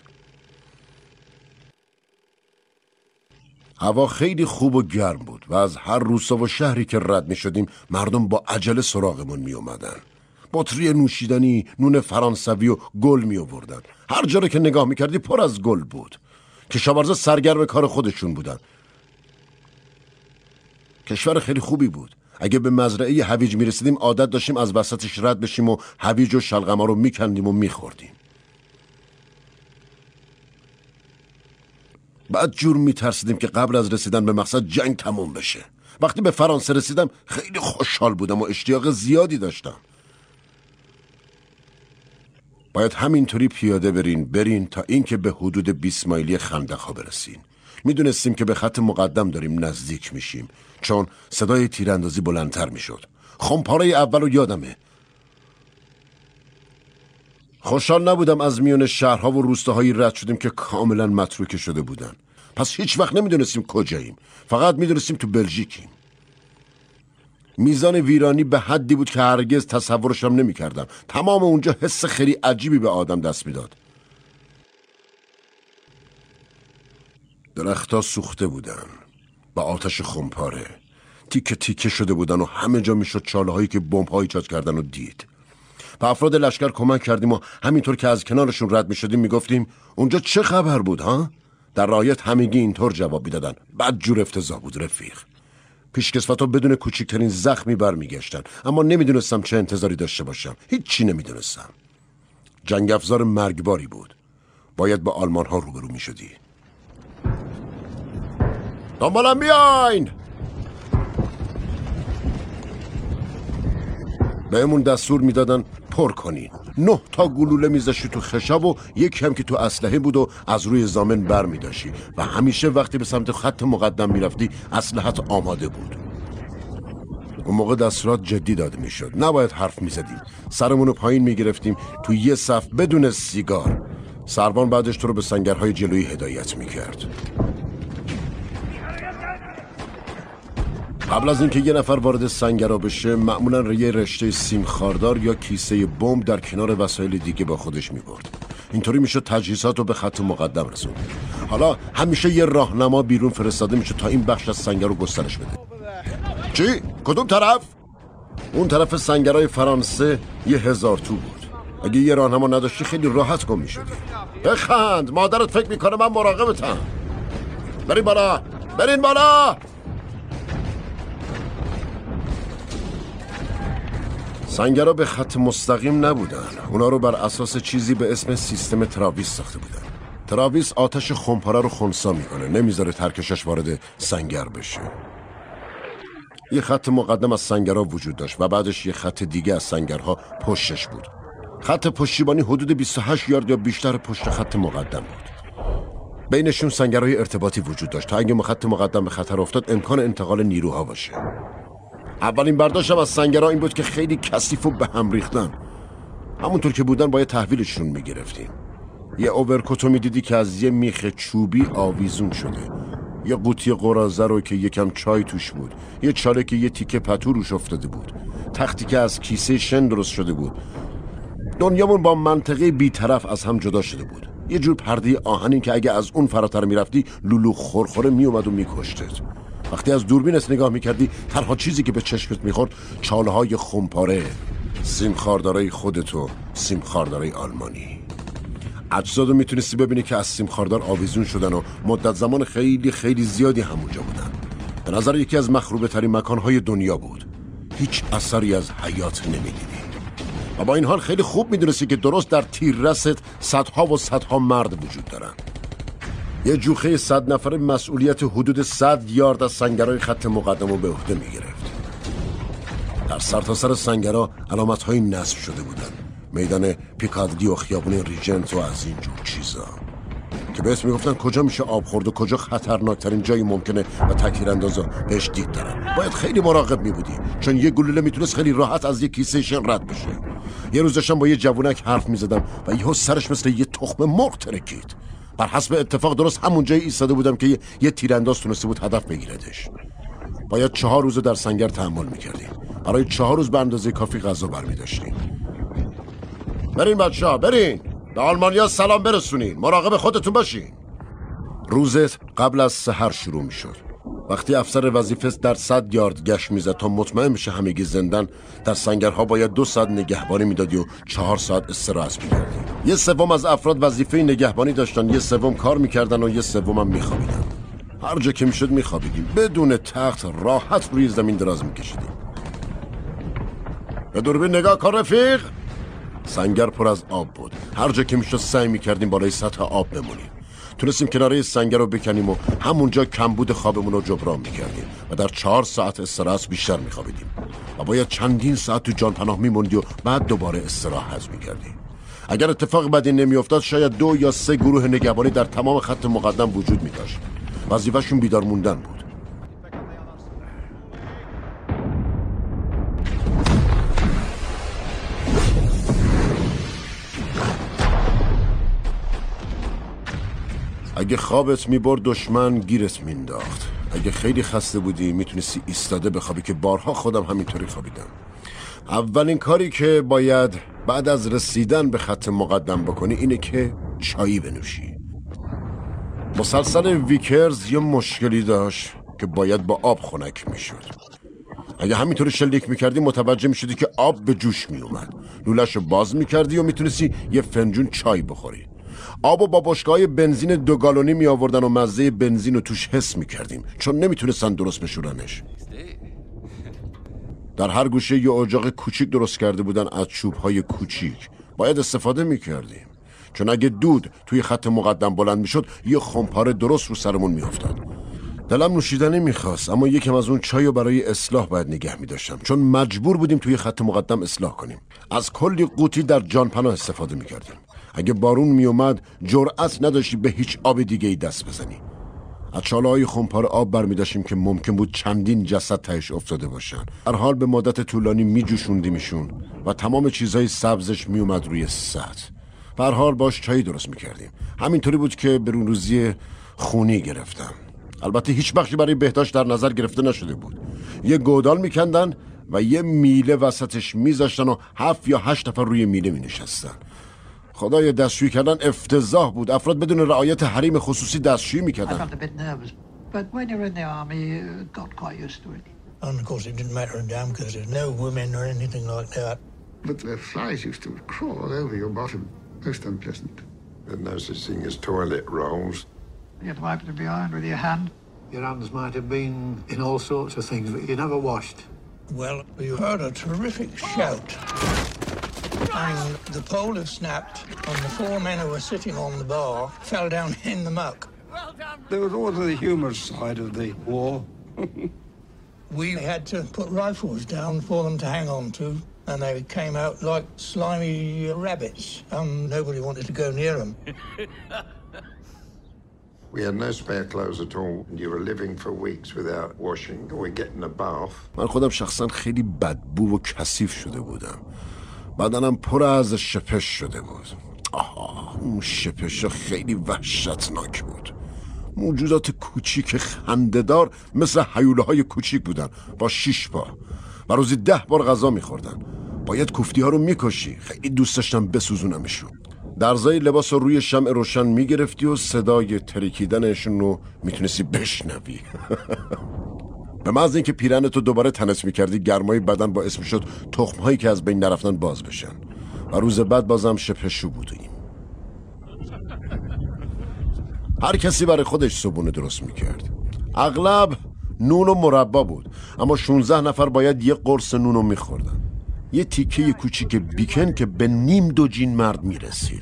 هوا خیلی خوب و گرم بود و از هر روستا و شهری که رد می شدیم مردم با عجله سراغمون می اومدن. بطری نوشیدنی، نون فرانسوی و گل می آوردن. هر جا که نگاه می کردی پر از گل بود. کشاورزا سرگرم کار خودشون بودن. کشور خیلی خوبی بود. اگه به مزرعه هویج می رسیدیم عادت داشتیم از وسطش رد بشیم و هویج و شلغما رو می کندیم و می خوردیم. بعد جور می ترسیدیم که قبل از رسیدن به مقصد جنگ تموم بشه. وقتی به فرانسه رسیدم خیلی خوشحال بودم و اشتیاق زیادی داشتم. باید همینطوری پیاده برین تا اینکه به حدود 20 مایلی خندق‌ها برسین. میدونستیم که به خط مقدم داریم نزدیک میشیم، چون صدای تیراندازی بلندتر میشد. خمپاره اول رو یادمه. خوشحال نبودم از میون شهرها و روستاهایی رد شدیم که کاملا متروکه شده بودن. پس هیچ وقت نمیدونستیم کجاییم. فقط میدونستیم تو بلژیکیم. میزان ویرانی به حدی بود که هرگز تصورشم نمیکردم. تمام اونجا حس خیلی عجیبی به آدم دست میداد. درختها سوخته بودن با آتش خمپاره. تیکه تیکه شده بودن و همه جا میشد چاله هایی که بمب ها ایجاد کردن و دید. به افراد لشکر کمک کردیم و همینطور که از کنارشون رد میشدیم میگفتیم اونجا چه خبر بود ها؟ در رعایت همگی اینطور جواب میدادن. بد جور افتضاح بود رفیق. پیشکسوتا بدون کوچکترین زخمی برمیگشتن، اما نمیدونستم چه انتظاری داشته باشم. هیچی نمیدونستم. جنگ افزار مرگباری بود. باید با آلمان ها روبرو میشدی. دنبالم بیاین! بهمون دستور میدادن پر کنین. 9 تا گلوله میذاشتی تو خشب و یکی هم که تو اسلحه بود و از روی زامن بر میداشتی و همیشه وقتی به سمت خط مقدم میرفتی اسلحت آماده بود. اون موقع دستورات جدی داده میشد، نباید حرف میزدیم، سرمونو پایین میگرفتیم تو یه صف بدون سیگار. سربان بعدش تو رو به سنگرهای جلویی هدایت میکرد. قبل از اینکه یه نفر وارد سنگرها بشه معمولا یه رشته سیم خاردار یا کیسه بمب در کنار وسایل دیگه با خودش میبرد. اینطوری میشه تجهیزات رو به خط مقدم رسوند. حالا همیشه یه راهنما بیرون فرستاده میشه تا این بخش از سنگر رو گسترش بده. چی؟ کدوم طرف؟ اون طرف سنگرهای فرانسه 1000 تو بود. اگه یه راهنما نداشتی خیلی راحت گم میشدی. بخند، مادرت فکر میکنه من مراقبتم. برین بالا، برین بالا. سنگرها به خط مستقیم نبودن، اونا رو بر اساس چیزی به اسم سیستم تراویس ساخته بودن. تراویس آتش خمپاره رو خنثی میکنه، نمیذاره ترکشش وارد سنگر بشه. یه خط مقدم از سنگرها وجود داشت و بعدش یه خط دیگه از سنگرها پشتش بود. خط پشتیبانی حدود 28 یارد یا بیشتر پشت خط مقدم بود. بینشون سنگرهای ارتباطی وجود داشت تا اگه خط مقدم به خطر افتاد امکان انتقال نیروها باشه. اولین برداشتم از سنگرها این بود که خیلی کثیف و به هم ریختن. همونطور که بودن باید تحویلشون میگرفتیم. یه اوورکوتو میدیدی که از یه میخ چوبی آویزون شده، یه قوطی قراضه رو که یکم چای توش بود، یه چاله که یه تیکه پتو روش افتاده بود، تختی که از کیسه شن درست شده بود. دنیامون با منطقه بیطرف از هم جدا شده بود. یه جور پرده آهنین که اگه از اون فراتر میرفتی لولو خورخوره میومد و میکشتت. وقتی از دوربین نگاه میکردی تنها چیزی که به چشمت میخورد چاله های خمپاره، سیم خاردارای خودتو، سیم خاردارای آلمانی. اجسادو میتونستی ببینی که از سیم خاردار آویزون شدن و مدت زمان خیلی خیلی زیادی همونجا بودن. به نظر یکی از مخروبه ترین مکانهای دنیا بود. هیچ اثری از حیات نمیدیدی و با این حال خیلی خوب میدونستی که درست در تیررست صدها و صدها مرد وجود دارن. یه جوخه 100 نفره مسئولیت حدود 100 یارد از سنگرهای خط مقدم رو به عهده میگرفت. در سرتاسر سنگرها علامت‌های نصب شده بودن، میدان پیکادلی و خیابون ریجنت و از این جور چیزا که بهش میگفتن کجا میشه آب خورد و کجا خطرناکترین جایی ممکنه و تکتیراندازا بهش دید دارن. باید خیلی مراقب میبودی چون یه گلوله میتونست خیلی راحت از یه کیسه شن رد بشه. یه روز داشتم با یه جوونک حرف میزدم و یهو سرش مثل یه تخم مرغ ترکید. بر حسب اتفاق درست همون جایی ایستاده بودم که یه تیرانداز تونسته بود هدف بگیردش. باید 4 روز در سنگر تحمل میکردیم. برای 4 روز به اندازه کافی غذا برمیداشتیم. برین بچه‌ها، برین به آلمانیا سلام برسونین، مراقب خودتون باشین. روزت قبل از سحر شروع میشد. وقتی افسر وظیفه در 100 یارد گشت میزد تا مطمئن بشه همگی زندن، در سنگرها باید 2 ساعت نگهبانی میدادی و 4 ساعت استراحت میکردی. یه سوم از افراد وظیفه نگهبانی داشتن، یه سوم کار میکردن و یه سوم هم میخوابیدن. هر جا که میشد میخوابیدیم، بدون تخت راحت روی زمین دراز میکشیدیم. به دوربین نگاه کن رفیق. سنگر پر از آب بود. هر جا که میشد سعی میکردیم بالای سطح آب بمونیم. تونستیم کناره سنگر رو بکنیم و همونجا کمبود خوابمون رو جبران میکردیم و در 4 ساعت استراحت بیشتر میخوابیدیم و باید چندین ساعت تو جان پناه میموندی و بعد دوباره استراحت میکردیم. اگر اتفاق بدی نمیافتاد شاید 2 یا 3 گروه نگهبانی در تمام خط مقدم وجود میداشت. وظیفه‌شون بیدار موندن بود. اگه خوابت میبرد دشمن گیرت مینداخت. اگه خیلی خسته بودی میتونستی ایستاده بخوابی که بارها خودم همینطوری خوابیدم. اولین کاری که باید بعد از رسیدن به خط مقدم بکنی اینه که چایی بنوشی. مسلسل ویکرز یه مشکلی داشت که باید با آب خنک میشد. اگه همینطوری شلیک میکردی متوجه میشدی که آب به جوش میومد. لوله‌شو باز میکردی و میتونستی یه فنجون چای بخوری. آبو با بشکه‌های بنزین 2 گالونی می آوردن و مزه بنزین رو توش حس میکردیم چون نمیتونستن درست بشورنش. در هر گوشه یه اجاق کوچیک درست کرده بودن از چوب‌های کوچیک. باید استفاده میکردیم چون اگه دود توی خط مقدم بلند میشد یه خمپاره درست رو سرمون میافتاد. دلم نوشیدنی میخواست، اما یکم از اون چایو برای اصلاح باید نگه میداشتم، چون مجبور بودیم توی خط مقدم اصلاح کنیم. از کلی قوطی در جانپناه استفاده میکردیم. اگه بارون میومد جرأت نداشتی به هیچ آب دیگه ای دست بزنی. از چاله‌های خمپاره آب برمی‌داشتیم که ممکن بود چندین جسد تهش افتاده باشن. هر حال به مدت طولانی میجوشوندیمشون و تمام چیزهای سبزش میومد روی سطح. به هر حال باش چای درست میکردیم. همینطوری بود که برونروزی خونی گرفتم. البته هیچ بخشی برای بهداشت در نظر گرفته نشده بود. یه گودال میکندن و یه میله وسطش میذاشتن و 7 یا 8 نفر روی میله مینشستن. خدای دستشویی کردن افتضاح بود. افراد بدون رعایت حریم خصوصی دستشویی میکردن. But when you were in the army, you got quite used to it. And of course it didn't matter a damn because there's no women or anything like that. But the flies used to crawl over your bottom. Most unpleasant. And no such thing as toilet rolls. You had to wipe it behind with your hand. Your hands might have been in all sorts of things, but you never washed. Well, you heard a terrific shout. And the pole had snapped, and the 4 men who were sitting on the bar fell down in the muck. There was also the humorous side of the war. We had to put rifles down for them to hang on to, and they came out like slimy rabbits, and nobody wanted to go near them. We had no spare clothes at all. You were living for weeks without washing or getting a bath. من خودم شخصا خیلی بدبو و کثیف شده بودم. بدنم پر از شپش شده بود. اون شپشا خیلی وحشتناک بود. موجودات کوچیک خنده‌دار مثل هیوله‌های کوچیک بودن با 6 پا و روزی 10 بار غذا می‌خوردن. باید کوفتی ها رو می‌کشی. خیلی دوست داشتم بسوزونمشون. درزای لباس رو روی شمع روشن می‌گرفتی و صدای ترکیدنشون رو میتونستی بشنوی. به محض اینکه پیرنتو دوباره تنس می‌کردی گرمای بدن باعث می‌شد تخم‌هایی که از بین نرفتن باز بشن و روز بعد بازم شپشو بودیم. هر کسی برای خودش صبحونه درست میکرد. اغلب نون و مربا بود، اما 16 نفر باید یه قرص نون رو میخوردن. یه تیکه کوچیک بیکن که به نیم دوجین مرد میرسید.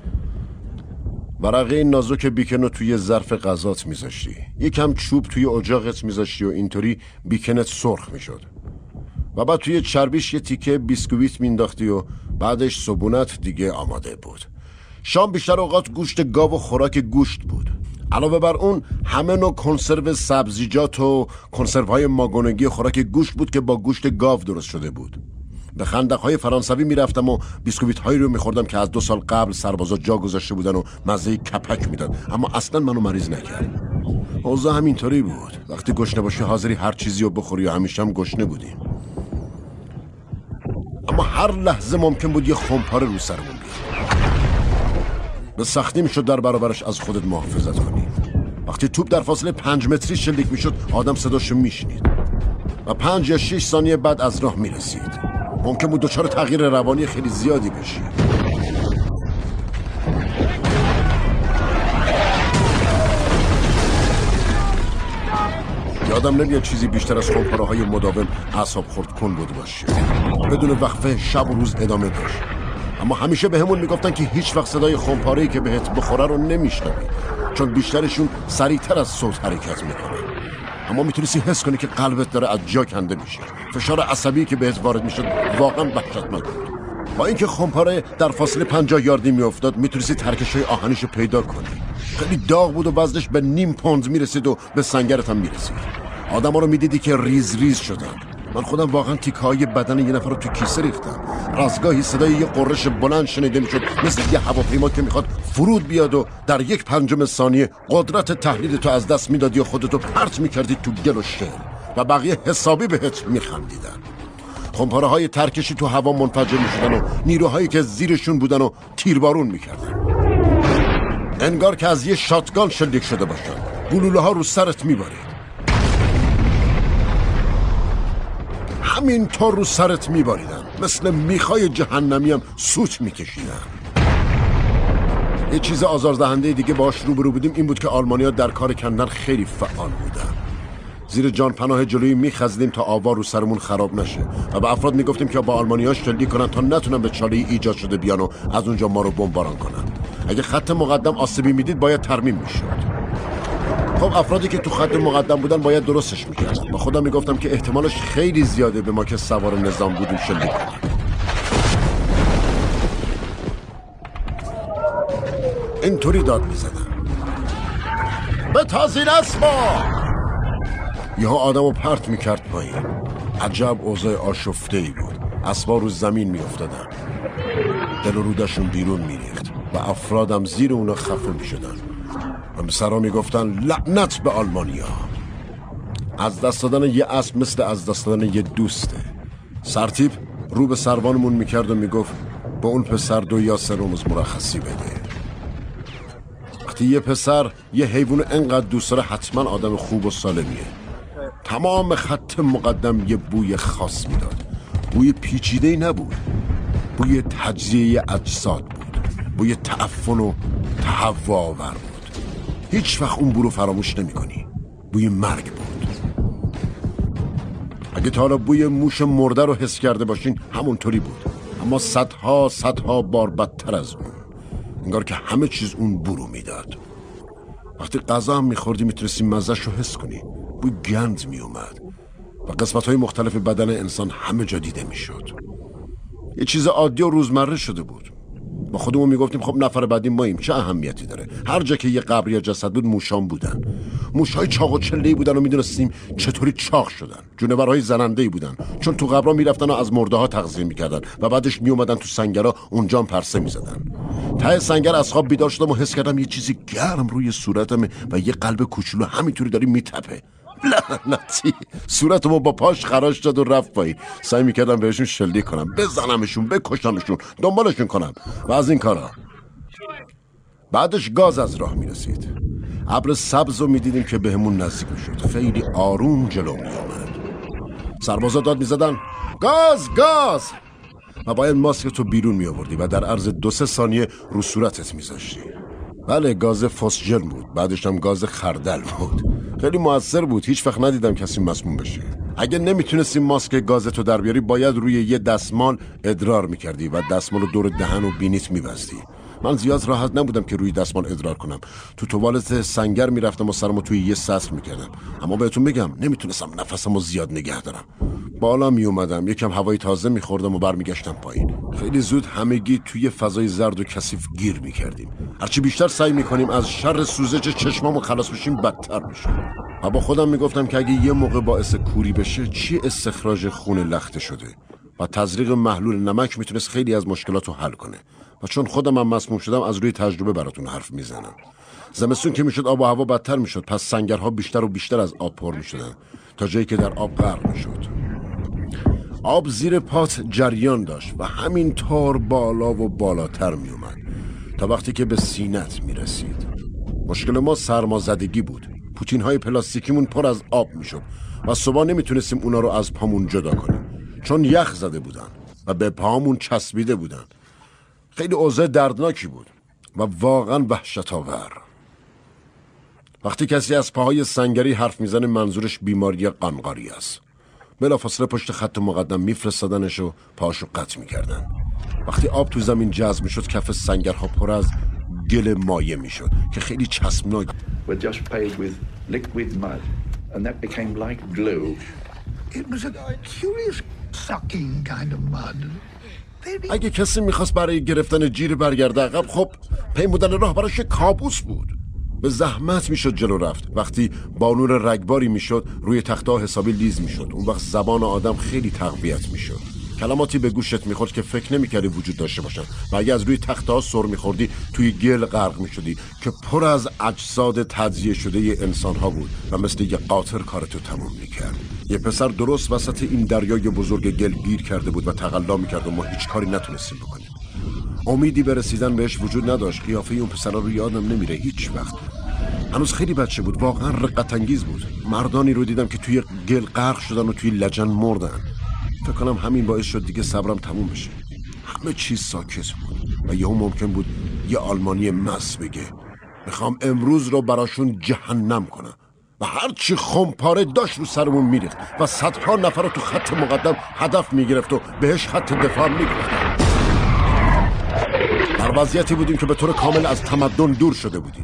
ورقه نازک بیکن رو توی ظرف غذات میذاشتی، یکم چوب توی اجاقت میذاشتی و اینطوری بیکنت سرخ میشد. و بعد توی چربیش یه تیکه بیسکویت مینداختی و بعدش صبحونت دیگه آماده بود. شام بیشتر اوقات گوشت گاو و خوراک گوشت بود. علاوه بر اون همه نوع کنسرو سبزیجات و کنسروهای ماگونگی خوراک گوشت بود که با گوشت گاو درست شده بود. به خندق‌های فرانسوی میرفتم و بیسکویت‌هایی رو می‌خوردم که از 2 سال قبل سربازا جا گذاشته بودن و مزه کپک میداد، اما اصلا منو مریض نکرد. اوضاع همینطوری بود. وقتی گشنه باشی حاضری هر چیزی رو بخوری و همیشه هم گشنه بودیم. اما هر لحظه ممکن بود یه خمپاره رو سرمون بیاد. به سختی میشد در برابرش از خودت محافظت کنی. وقتی توپ در فاصله 5 متری شلیک میشد آدم صداشو میشنید و 5 یا 6 ثانیه بعد از راه میرسید. ممکن بود دچار تغییر روانی خیلی زیادی بشی. یادم نمیاد چیزی بیشتر از خمپاره‌های مداوم اعصاب خرد کن بود باشه. بدون وقفه شب و روز ادامه داشت. اما همیشه به همون میگفتن که هیچ وقت صدای خمپاره‌ای که بهت بخوره رو نمیشنوی، چون بیشترشون سریعتر از صوت حرکت میکنه. اما میتونستی حس کنی که قلبت داره از جا کنده میشه. فشار عصبی که بهت وارد میشد واقعا وحشتناک بود. با اینکه خمپاره در فاصله 50 یاردی میافتاد میتونستی ترکش‌های آهنیشو پیدا کنی. خیلی داغ بود و وزنش به نیم پوند میرسید و به سنگرت هم میرسید. آدما رو میدیدی که ریز ریز شدن. من خودم واقعا تیکه‌های بدن یه نفر رو تو کیسه ریختم. رازگاهی صدای یه قررش بلند شنیده میشد مثل یه هواپیما که میخواد فرود بیاد و در 1/5 ثانیه قدرت تحلیل تو از دست میدادی و خودتو پرت میکردی تو گل و شن و بقیه حسابی بهت میخندیدن. خمپاره‌های ترکشی تو هوا منفجر میشدن و نیروهایی که زیرشون بودن و تیربارون میکردن. انگار که از یه شاتگان شلیک شده باشن. گلوله‌ها رو سرت میبارید. همینطور رو سرت میباریدن، مثل میخای جهنمی هم سوت میکشیدن. یه چیز آزاردهنده دیگه باش روبرو بودیم این بود که آلمانی‌ها در کار کندن خیلی فعال بودن. زیر جان پناه جلویی میخزیدیم تا آوا رو سرمون خراب نشه و به افراد میگفتیم که با آلمانی‌ها شلیک کنن تا نتونن به چاله ایجاد شده بیان و از اونجا ما رو بمباران کنن. اگه خط مقدم آسیبی میدید باید ترمیم میشد. خب افرادی که تو خط مقدم بودن باید درستش میکردن. با خودم میگفتم که احتمالش خیلی زیاده به ما که سوار نظام بودیم شلیک کنیم. اینطوری داد میزدم به تازین اسما. یهو آدمو پرت میکرد پایین. عجب اوضاع آشفته‌ای بود. اسبا رو زمین میافتادن، دل و رودشون بیرون میریخت و افرادم زیر اونا خفه میشدن و به سرا میگفتن لعنت به آلمانیا. از دست دادن یه اسب مثل از دست دادن یه دوسته. سرتیپ رو به سروانمون میکرد و میگفت با اون پسر 2 یا 3 روز مرخصی بده. وقتی یه پسر یه حیوان انقدر دوست داره حتما آدم خوب و سالمیه. تمام خط مقدم یه بوی خاص میداد. بوی پیچیده‌ای نبود، بوی تجزیه اجساد بود، بوی تعفن و تهوع آور بود. هیچ وقت اون بو رو فراموش نمی کنی. بوی مرگ بود. اگه تا حالا بوی موش مرده رو حس کرده باشین همونطوری بود، اما صدها بار بدتر از اون. انگار که همه چیز اون بو رو میداد. وقتی غذا هم میخوردی میتونستی مزه‌ش رو حس کنی. بوی گند میومد و قسمت‌های مختلف بدن انسان همه جا دیده میشد. یه چیز عادی و روزمره شده بود. با خودمون میگفتیم خب نفر بعدی ماییم، چه اهمیتی داره؟ هر جا که یه قبر یا جسد بود موشان بودن. موش‌های چاق و چله‌ای بودن و میدونستیم چطوری چاق شدن. جونورهای زننده‌ای بودن، چون تو قبرها میرفتن و از مرده‌ها تغذیه میکردن و بعدش میومدن تو سنگرها اونجا هم پرسه میزدن. ته سنگر از خواب بیدار شدم و حس کردم یه چیزی گرم روی صورتمه و یه قلب کوچولو همینطوری داره میتپه. لعنتی. صورتمو با پاش خراش داد و رفت پایین. سعی میکردم بهشون شلیک کنم، بزنمشون، بکشمشون، دنبالشون کنم و از این کارا. بعدش گاز از راه میرسید. ابر سبز رو میدیدیم که بهمون نزدیک میشد. خیلی آروم جلو میامد. سربازا داد میزدن گاز و باید ماسک تو بیرون میآوردی و در عرض 2-3 ثانیه رو صورتت میذاشتی. بله، گاز فسجل بود. بعدش هم گاز خردل بود. خیلی موثر بود. هیچ وقت ندیدم کسی مسموم بشه. اگه نمیتونستی ماسک گازتو در بیاری باید روی یه دستمال ادرار میکردی و دستمالو دور دهن و بینیت میبستی. من زیاد راحت نبودم که روی دستمال ادرار کنم. تو توالت سنگر میرفتم و سرمو توی یه سطل میکردم. اما بهتون بگم نمیتونستم نفسمو زیاد نگه دارم. بالا میومدم، یکم هوای تازه میخوردم و برمیگشتم پایین. خیلی زود همگی توی فضای زرد و کثیف گیر میکردیم. هرچی بیشتر سعی میکنیم از شر سوزش چشمامو خلاص بشیم بدتر میشه. و با خودم میگفتم که اگه یه موقع باعث کوری بشه چی استخراج خون لخته شده و تزریق محلول نمک میتونست خیلی از مشکلاتو حل کنه. و چون خودم هم مسموم شدم از روی تجربه براتون حرف میزنم. زمستون که میشد آب و هوا بدتر میشد، پس سنگرها بیشتر و بیشتر از آب پر میشدن تا جایی که در آب غرق میشد. آب زیر پات جریان داشت و همین طور بالا و بالاتر میومد تا وقتی که به سینت میرسید. مشکل ما سرمازدگی بود. پوتین های پلاستیکیمون پر از آب میشد و صبح نمیتونستیم اونا رو از پامون جدا کنیم چون یخ زده بودن و به پامون چسبیده بودن. خیلی اوضاع دردناکی بود و واقعا وحشت‌آور. وقتی کسی از پاهای سنگری حرف میزنه منظورش بیماری قنقاری است. بلافاصله پشت خط مقدم میفرستادنش و پاهاشو قطع میکردن. وقتی آب تو زمین جذب میشد کف سنگرها پر از گل مایع میشد که خیلی چسبناک. Were just paved with liquid mud and that became like glue. It was a curious sucking kind of mud. اگه کسی میخواست برای گرفتن جیر برگرده عقب، خب پیمودن راه براش کابوس بود. به زحمت میشد جلو رفت. وقتی بانون رگباری میشد روی تخته‌ها حسابی لیز میشد. اون وقت زبان آدم خیلی تقویت میشد. کلماتی به گوشت میخورد که فکر نمیکردی وجود داشته باشن و اگه از روی تخته‌ها سر میخوردی توی گل غرق میشدی که پر از اجساد تجزیه شده انسان‌ها بود و مثل یه قاطر کارتو تموم میکرد. یه پسر درست وسط این دریای بزرگ گل گیر کرده بود و تقلا میکرد و ما هیچ کاری نتونستیم بکنیم. امیدی به رسیدن بهش وجود نداشت. قیافه اون پسر رو یادم نمیره هیچ وقت. هنوز خیلی بچه بود، واقعا رقت انگیز بود. مردانی رو دیدم که توی گل غرق شدن و توی لجن مردن. فکر کنم همین باعث شد دیگه صبرم تموم بشه. همه چیز ساکت بود و یهو ممکن بود یه آلمانی مس بگه میخوام امروز رو براشون جهنم کنم و هرچی خمپاره داشت رو سرمون میریخت و صدها نفر رو تو خط مقدم هدف میگرفت و بهش خط دفاع میگرفت. در وضعیتی بودیم که به طور کامل از تمدن دور شده بودیم.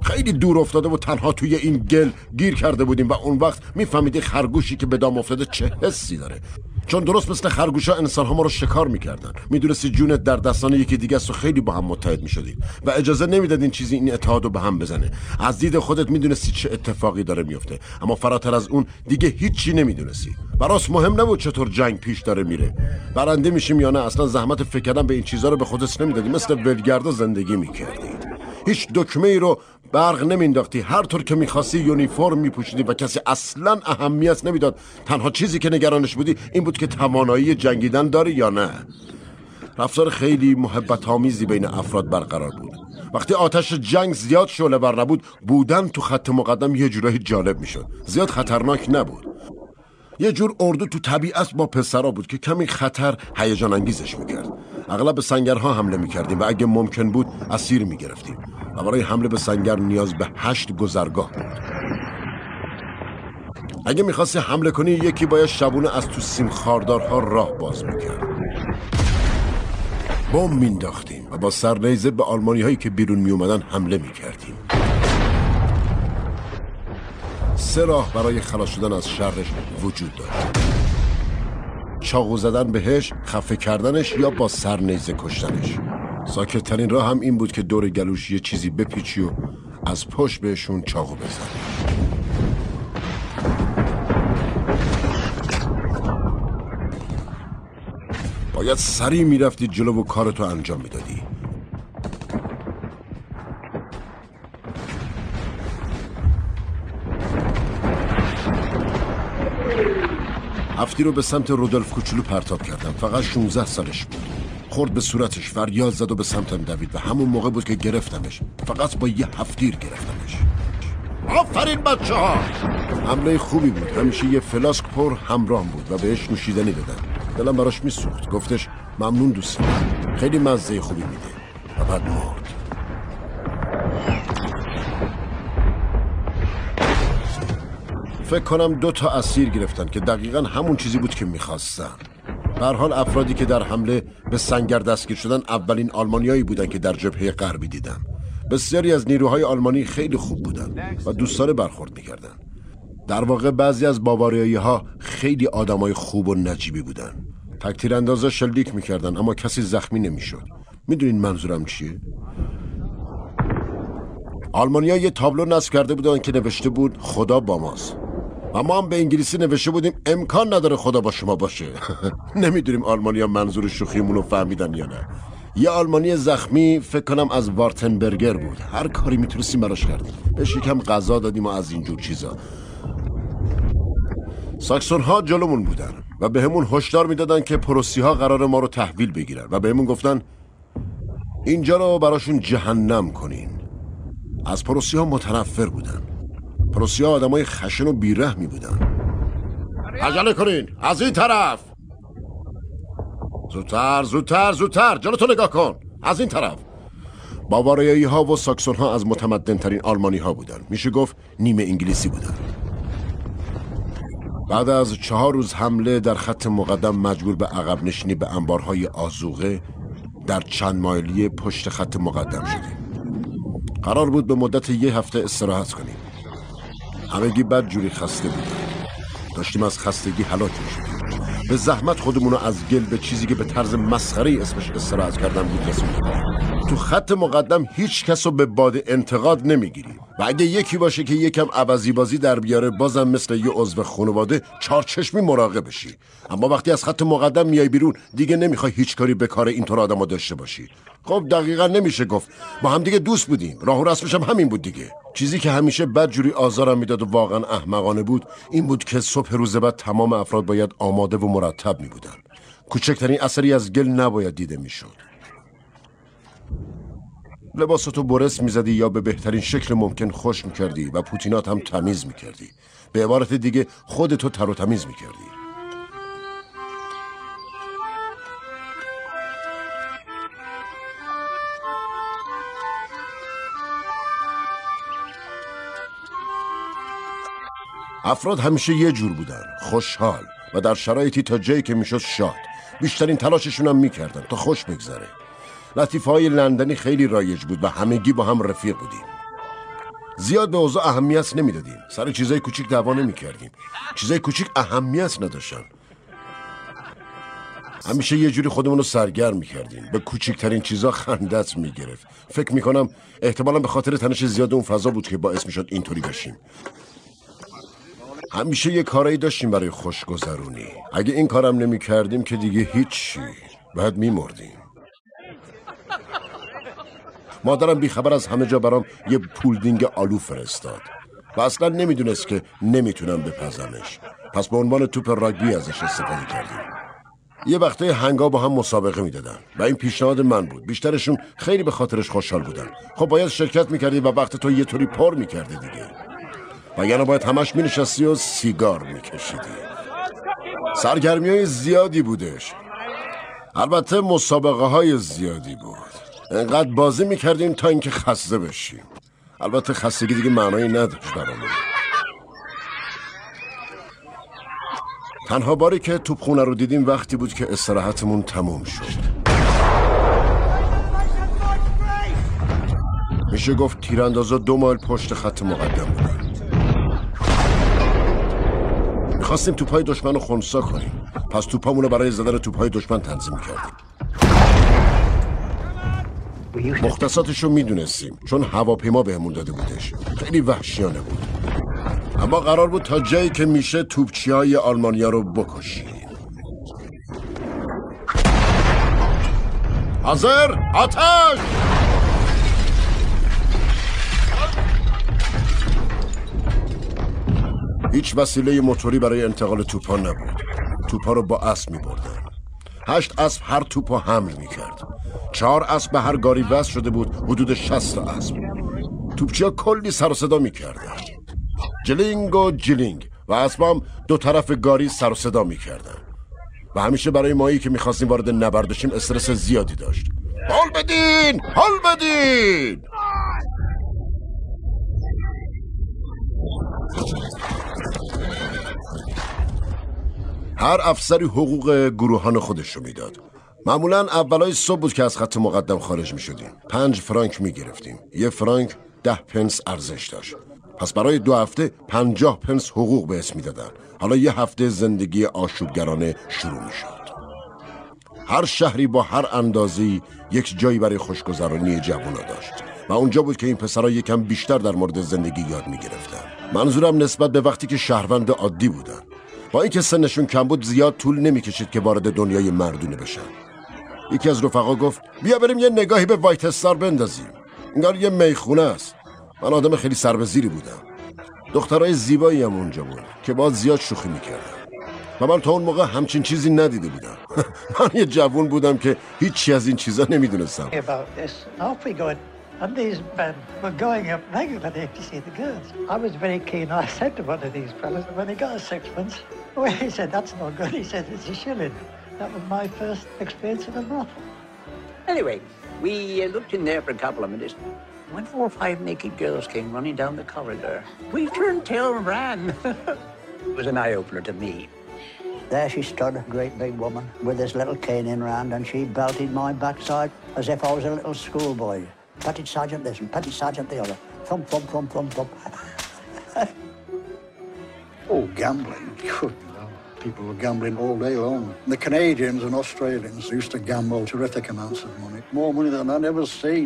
خیلی دور افتاده و تنها توی این گل گیر کرده بودیم و اون وقت میفهمیدی خرگوشی که به دام افتاده چه حسی داره. چون درست مثل خرگوشا انسان‌ها ما رو شکار میکردن. میدونستی جونت در دستان یکی دیگه است و خیلی با هم متحد میشدید و اجازه نمیدادین چیزی این اتحاد رو به هم بزنه. از دید خودت میدونستی چه اتفاقی داره میفته، اما فراتر از اون دیگه هیچی نمیدونستی. براس مهم نبود چطور جنگ پیش داره میره، برنده میشیم یا نه. اصلا زحمت فکر کردن به این چیزا رو به خودت نمیدادی. مثل ولگردا زندگی میکردی، هیچ دکمه ای رو برق نمینداختی، هر طور که میخواستی یونیفرم میپوشیدی و کسی اصلا اهمیت نمیداد. تنها چیزی که نگرانش بودی این بود که توانایی جنگیدن داری یا نه. رفتار خیلی محبت آمیزی بین افراد برقرار بود. وقتی آتش جنگ زیاد شعله ور نبود، بودن تو خط مقدم یه جورایی جالب میشد. زیاد خطرناک نبود. یه جور اردو تو طبیعت با پسرا بود که کمی خطر هیجان انگیزش میکرد. اغلب به سنگرها حمله میکردیم و اگه ممکن بود اسیر میگرفتیم و برای حمله به سنگر نیاز به 8 گذرگاه بود. اگه میخواستی حمله کنی یکی باید شبونه از تو سیم خاردارها راه باز میکرد. بمب مینداختیم و با سرنیزه به آلمانی هایی که بیرون میومدن حمله میکردیم. 3 راه برای خلاص شدن از شرش وجود داشت: چاقو زدن بهش، خفه کردنش یا با سرنیزه کشتنش. ساکت ترین راه هم این بود که دور گلوش یه چیزی بپیچی و از پشت بهشون چاقو بزنی. باید سریع میرفتی جلو و کارتو انجام میدادی. هفتی رو به سمت رودولف کوچولو پرتاب کردم. فقط 16 سالش بود. خورد به صورتش، فریاد زد و به سمتم دوید و همون موقع بود که گرفتمش. فقط با یه هفتیر گرفتمش. آفرین بچه ها! حمله خوبی بود. همیشه یه فلاسک پر همراه بود و بهش نوشیدنی دادن. دلم براش میسوخت. گفتش ممنون دوستی، خیلی مزه خوبی میده. و بعد مرد. فکر کنم 2 تا اسیر گرفتن که دقیقاً همون چیزی بود که میخواستن. به هر حال افرادی که در حمله به سنگر دستگیر شدن اولین آلمانیایی بودن که در جبهه غربی دیدم. بسیاری از نیروهای آلمانی خیلی خوب بودن و دوستانه برخورد میکردن. در واقع بعضی از باواریایی ها خیلی آدمای خوب و نجیبی بودن. تک تیراندازا شلیک میکردن اما کسی زخمی نمیشد. میدونین منظورم چیه؟ آلمانی‌ها یه تابلو نصب کرده بودن که نوشته بود خدا با ماست. و ما هم به انگلیسی نوشته بودیم امکان نداره خدا با شما باشه. نمیدونیم آلمانی‌ها منظور شوخیمون رو فهمیدن یا نه. یه آلمانی زخمی فکر کنم از وارتنبرگر بود. هر کاری میتونستیم براش کردیم. بهش یکم غذا دادیم و از اینجور چیزا. ساکسون ها جلومون بودن و به همون هشدار میدادن که پروسی ها قرار ما رو تحویل بگیرن و به همون گفتن اینجا رو براشون جهنم کنین. از پروسی ها متنفر بودن. پروسی ها آدمای خشن و بیرحمی بودن. عجله کنین، از این طرف. زودتر زودتر زودتر، جلوتو نگاه کن، از این طرف. باواریایی ها و ساکسون ها از متمدن ترین آلمانی ها بودن. میشه گفت نیمه انگلیسی بودن. بعد از 4 روز حمله در خط مقدم مجبور به عقب نشینی به انبارهای آذوقه در چند مایلی پشت خط مقدم شدیم. قرار بود به مدت 1 هفته استراحت کنیم. همگی بد جوری خسته بودیم. داشتیم از خستگی هلاک می‌شدیم. به زحمت خودمون رو از گل به چیزی که به طرز مسخره‌ای اسمش استراحت کردن بود رسوندیم. تو خط مقدم هیچ کس رو به باد انتقاد نمیگیری و اگه یکی باشه که یکم عوضی بازی در بیاره بازم مثل یه عضو خانواده چارچشمی مراقب بشی. اما وقتی از خط مقدم میای بیرون دیگه نمیخوای هیچ کاری به کار اینطور آدم‌ها داشته باشی. خب دقیقاً نمیشه گفت. با هم دیگه دوست بودیم. راه و رسمش هم همین بود دیگه. چیزی که همیشه بد جوری آزارم میداد و واقعا احمقانه بود این بود که صبح روز بعد تمام افراد باید آماده و مرتب میبودن. کوچکترین اثری از گل نباید دیده میشد. لباساتو برس میزدی یا به بهترین شکل ممکن خوش میکردی و پوتینات هم تمیز میکردی. به عبارت دیگه خودتو تر و تمیز میکردی. افراد همیشه یه جور بودن، خوشحال و در شرایطی تا جایی که میشد شاد. بیشترین تلاششون هم میکردن تا خوش بگذره. لطیفه های لندنی خیلی رایج بود و همگی با هم رفیق بودیم. زیاد به اوضاع اهمیت نمیدادیم. سر چیزای کوچیک دعوا نمی‌کردیم. چیزای کوچیک اهمیت نداشتن. همیشه یه جوری خودمون رو سرگرم می‌کردیم. به کوچکترین چیزا خندت می‌گرفت. فکر می‌کنم احتمالاً به خاطر تنش زیاد اون فضا بود که باعث می‌شد اینطوری بشیم. همیشه یه کارایی داشتیم برای خوشگذرونی. اگه این کارم نمی‌کردیم که دیگه هیچی. بعد می‌مردیم. مادرم بیخبر از همه جا برام یه پولدینگ آلو فرستاد و اصلا نمیدونست که نمیتونم بپزمش. پس به عنوان توپ راگبی ازش استفاده کردیم. یه وقته هنگا با هم مسابقه میدادن و این پیشنهاد من بود. بیشترشون خیلی به خاطرش خوشحال بودن. خب باید شرکت میکردی و وقت تو یه طوری پر میکردی دیگه. و یعنی باید همش مینشستی و سیگار میکشیدی. سرگرمیای زیادی بودش. البته مسابقه های زیادی بود. انقدر بازی میکردیم تا اینکه خسته بشیم. البته خستگی دیگه معنایی نداشت برامون. تنها باری که توپخونه رو دیدیم وقتی بود که استراحتمون تموم شد. میشه گفت تیراندازا 2 مایل پشت خط مقدم بودن. میخواستیم توپای دشمن رو خنثی کنیم. پس توپامون رو برای زدن توپای دشمن تنظیم کردیم. مختصاتش رو میدونستیم چون هواپیما بهمون داده بودش. خیلی وحشیانه بود. اما قرار بود تا جایی که میشه توپچی‌های آلمانیا رو بکشیم. حاضر آتش! هیچ وسیله موتوری برای انتقال توپا نبود. توپا رو با اسب می‌بردن. 8 اسب هر توپو حمل می‌کرد. 4 اسب به هر گاری وصل شده بود. حدود 60 تا اسب. توپچی‌ها کلی سر و صدا می‌کردن. جلینگ و جلینگ و اسبام 2 طرف گاری سر و صدا می‌کردن. و همیشه برای مایی که می‌خواستیم وارد نبرد بشیم استرس زیادی داشت. حال بدین! حال بدین! هر افسری حقوق گروهان خودش رو میداد. معمولاً اولای صبح بود که از خط مقدم خارج می شدیم. 5 فرانک می گرفتیم. 1 فرانک 10 پنس ارزش داشت. پس برای 2 هفته 50 پنس حقوق به اسم می دادن. حالا 1 هفته زندگی آشوبگرانه شروع می شد. هر شهری با هر اندازه‌ای یک جایی برای خوشگذرانی جوونا داشت. و اونجا بود که این پسرها یکم بیشتر در مورد زندگی یاد می گرفتن. منظورم نسبت به وقتی که شهروند عادی بودن. با اینکه سنشون کم بود زیاد طول نمی‌کشید که وارد دنیای مردونه بشن. یکی از رفقا گفت بیا بریم یه نگاهی به وایت استار بندازیم. انگار یه میخونه است. من آدم خیلی سربزیری بودم. دخترای زیبایی هم اونجا بود که باهات زیاد شوخی می‌کردن. و من تا اون موقع همچین چیزی ندیده بودم. من یه جوون بودم که هیچی از این چیزا نمیدونستم. And these men were going up regularly to see the girls. I was very keen. I said to one of these fellas, when he got a 6pence, well, he said, that's not good. He said, it's a shilling. That was my first experience in a brothel. Anyway, we looked in there for a couple of minutes. When 4 or 5 naked girls came running down the corridor, we turned tail and ran. It was an eye-opener to me. There she stood, a great big woman, with this little cane in her hand, and she belted my backside as if I was a little schoolboy. Petty sergeant this and petty sergeant the other. Thump, thump, thump, thump, thump. Oh, gambling. Good Lord. People were gambling all day long. The Canadians and Australians used to gamble terrific amounts of money. More money than I'd ever seen.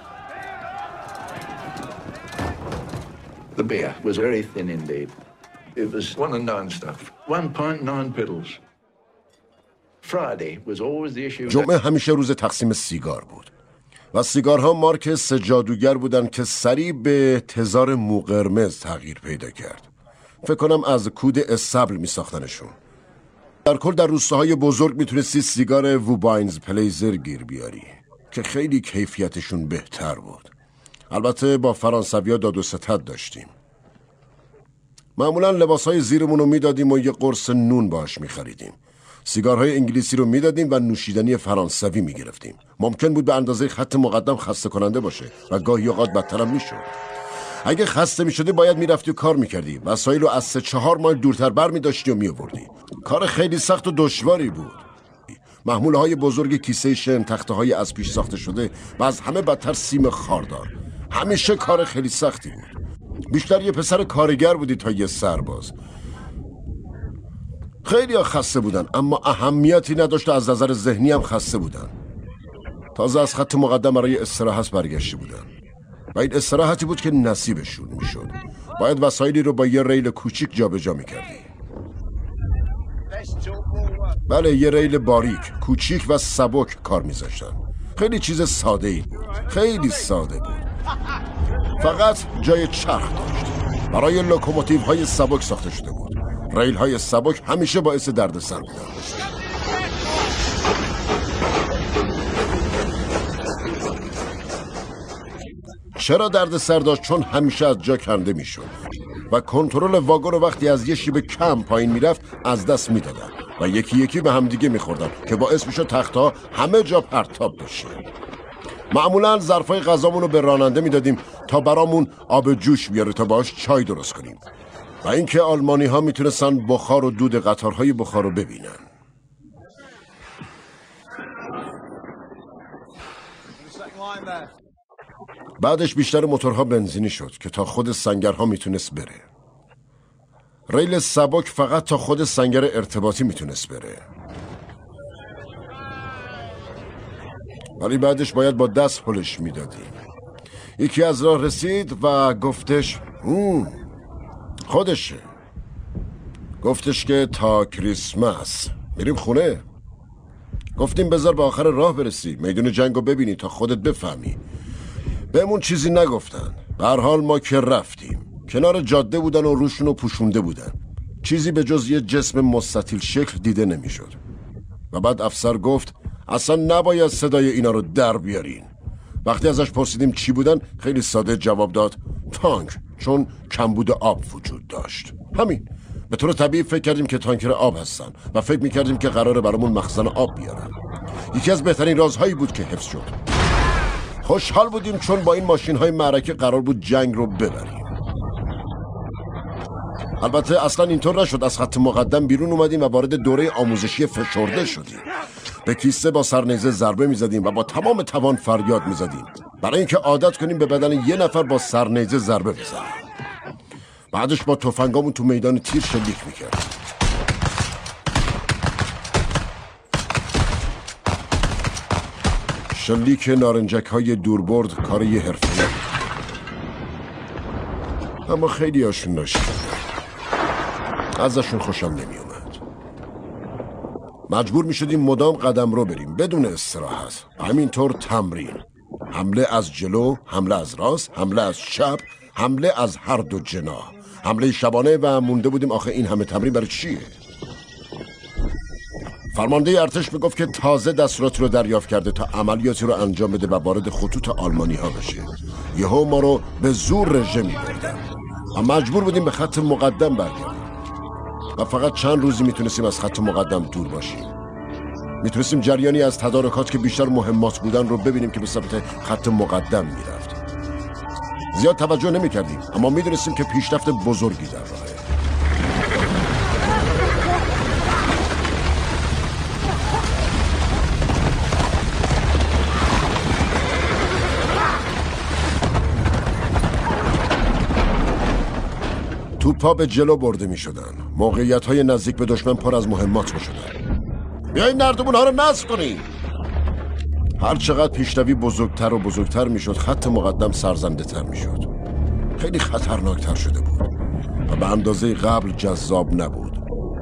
The beer was very thin indeed. It was 1 and 9 stuff. 1 pint, 9 piddles. Friday was always the issue. جمعه همیشه روز تقسیم سیگار بود. و سیگارها مارک 3 جادوگر بودن که سریع به تزار مو قرمز تغییر پیدا کرد. فکر کنم از کود استبل می ساختنشون. در کل در روستاهای بزرگ میتونستی سیگار ووباینز پلیزر گیر بیاری که خیلی کیفیتشون بهتر بود. البته با فرانسویا داد و ستد داشتیم. معمولا لباسهای زیرمون رو میدادیم و یه قرص نون باش میخریدیم. سیگارهای انگلیسی رو میدادیم و نوشیدنی فرانسوی میگرفتیم. ممکن بود به اندازه خط مقدم خسته کننده باشه و گاهی اوقات بدترم میشد. اگه خسته میشدی باید میرفتی و کار میکردی. وسایل رو از 3-4 مایل دورتر بر میداشتی و میآوردی. کار خیلی سخت و دشواری بود. محموله های بزرگ کیسه شن، تخته های از پیش ساخته شده و از همه بدتر سیم خاردار. همیشه کار خیلی سختی بود. بیشتر یه پسر کارگر بودی تا یه سرباز. خیلی ها خسته بودن اما اهمیتی نداشت و از نظر ذهنی هم خسته بودن. تازه از خط مقدم برای استراحت برگشته بودن و این استراحتی بود که نصیبشون میشد. باید وسایلی رو با یه ریل کوچیک جابجا میکردی. بله، یه ریل باریک، کوچیک و سبک کار میذاشتن. خیلی چیز ساده ای بود، خیلی ساده بود. فقط جای چرخ داشت. برای لوکوموتیو های سبک ساخته شده بود. ریل های سبک همیشه باعث دردسر بودن. چرا دردسر داشت؟ چون همیشه از جا کنده میشد و کنترل واگن رو وقتی از یه شیب کم پایین میرفت از دست میدادن و یکی یکی به همدیگه میخوردن که باعث میشد تخت‌ها همه جا پرتاب بشه. معمولا ظرفای غذامون رو به راننده میدادیم تا برامون آب جوش بیاره تا باهاش چای درست کنیم و اینکه آلمانی ها میتونستن بخار و دود قطارهای بخار رو ببینن. بعدش بیشتر موتورها بنزینی شد که تا خود سنگرها میتونست بره. ریل سبک فقط تا خود سنگر ارتباطی میتونست بره. ولی بعدش باید با دست هلش میدادیم. یکی از راه رسید و گفتش خودشه. گفتش که تا کریسمس میریم خونه. گفتیم بذار به آخر راه برسی، میدون جنگو ببینی تا خودت بفهمی. بهمون چیزی نگفتن. به هر حال ما که رفتیم کنار جاده بودن و روشونو پوشونده بودن. چیزی به جز یه جسم مستطیل شکل دیده نمیشد. و بعد افسر گفت اصلا نباید صدای اینا رو در بیارین. وقتی ازش پرسیدیم چی بودن خیلی ساده جواب داد تانک، چون کمبود آب وجود داشت. همین. به طور طبیعی فکر کردیم که تانکر آب هستن و فکر میکردیم که قراره برامون مخزن آب بیارن. یکی از بهترین رازهایی بود که حفظ شد. خوشحال بودیم چون با این ماشین های معرکه قرار بود جنگ رو ببریم. البته اصلا اینطور نشد. از خط مقدم بیرون اومدیم و وارد دوره آموزشی فشرده شدیم. به کیسه با سرنیزه ضربه میزدیم و با تمام توان فریاد میزدیم برای اینکه عادت کنیم به بدن یه نفر با سرنیزه ضربه بزنیم. بعدش با تفنگامون تو میدان تیر شلیک میکردیم. شلیک نارنجک های دوربرد کار یه حرفه‌ای بود. اما خیلی هاشون ناشی ازشون خوشم نمی اومد. مجبور می شدیم مدام قدم رو بریم بدون استراحت. همینطور تمرین. حمله از جلو، حمله از راست، حمله از چپ، حمله از هر دو جناح. حمله شبانه و مونده بودیم آخه این همه تمرین برای چیه؟ فرمانده ارتش میگفت که تازه دستوراتی رو دریافت کرده تا عملیاتی رو انجام بده و وارد خطوط آلمانی ها بشه. یهو ما رو به زور رژه می‌بردن و مجبور بودیم به خط مقدم برگردیم و فقط چند روزی میتونستیم از خط مقدم دور باشیم. میتونستیم جریانی از تدارکات که بیشتر مهمات بودن رو ببینیم که به سمت خط مقدم میرفت. زیاد توجه نمی‌کردیم اما میدونستیم که پیشرفت بزرگی در راهه. توپا به جلو برده می شدن. موقعیت های نزدیک به دشمن پر از مهمات می شدن. بیایید نردبون ها رو نصب کنید. هر چقدر پیشروی بزرگتر و بزرگتر می شد خط مقدم سرزنده تر می شد. خیلی خطرناکتر شده بود و به اندازه قبل جذاب نبود.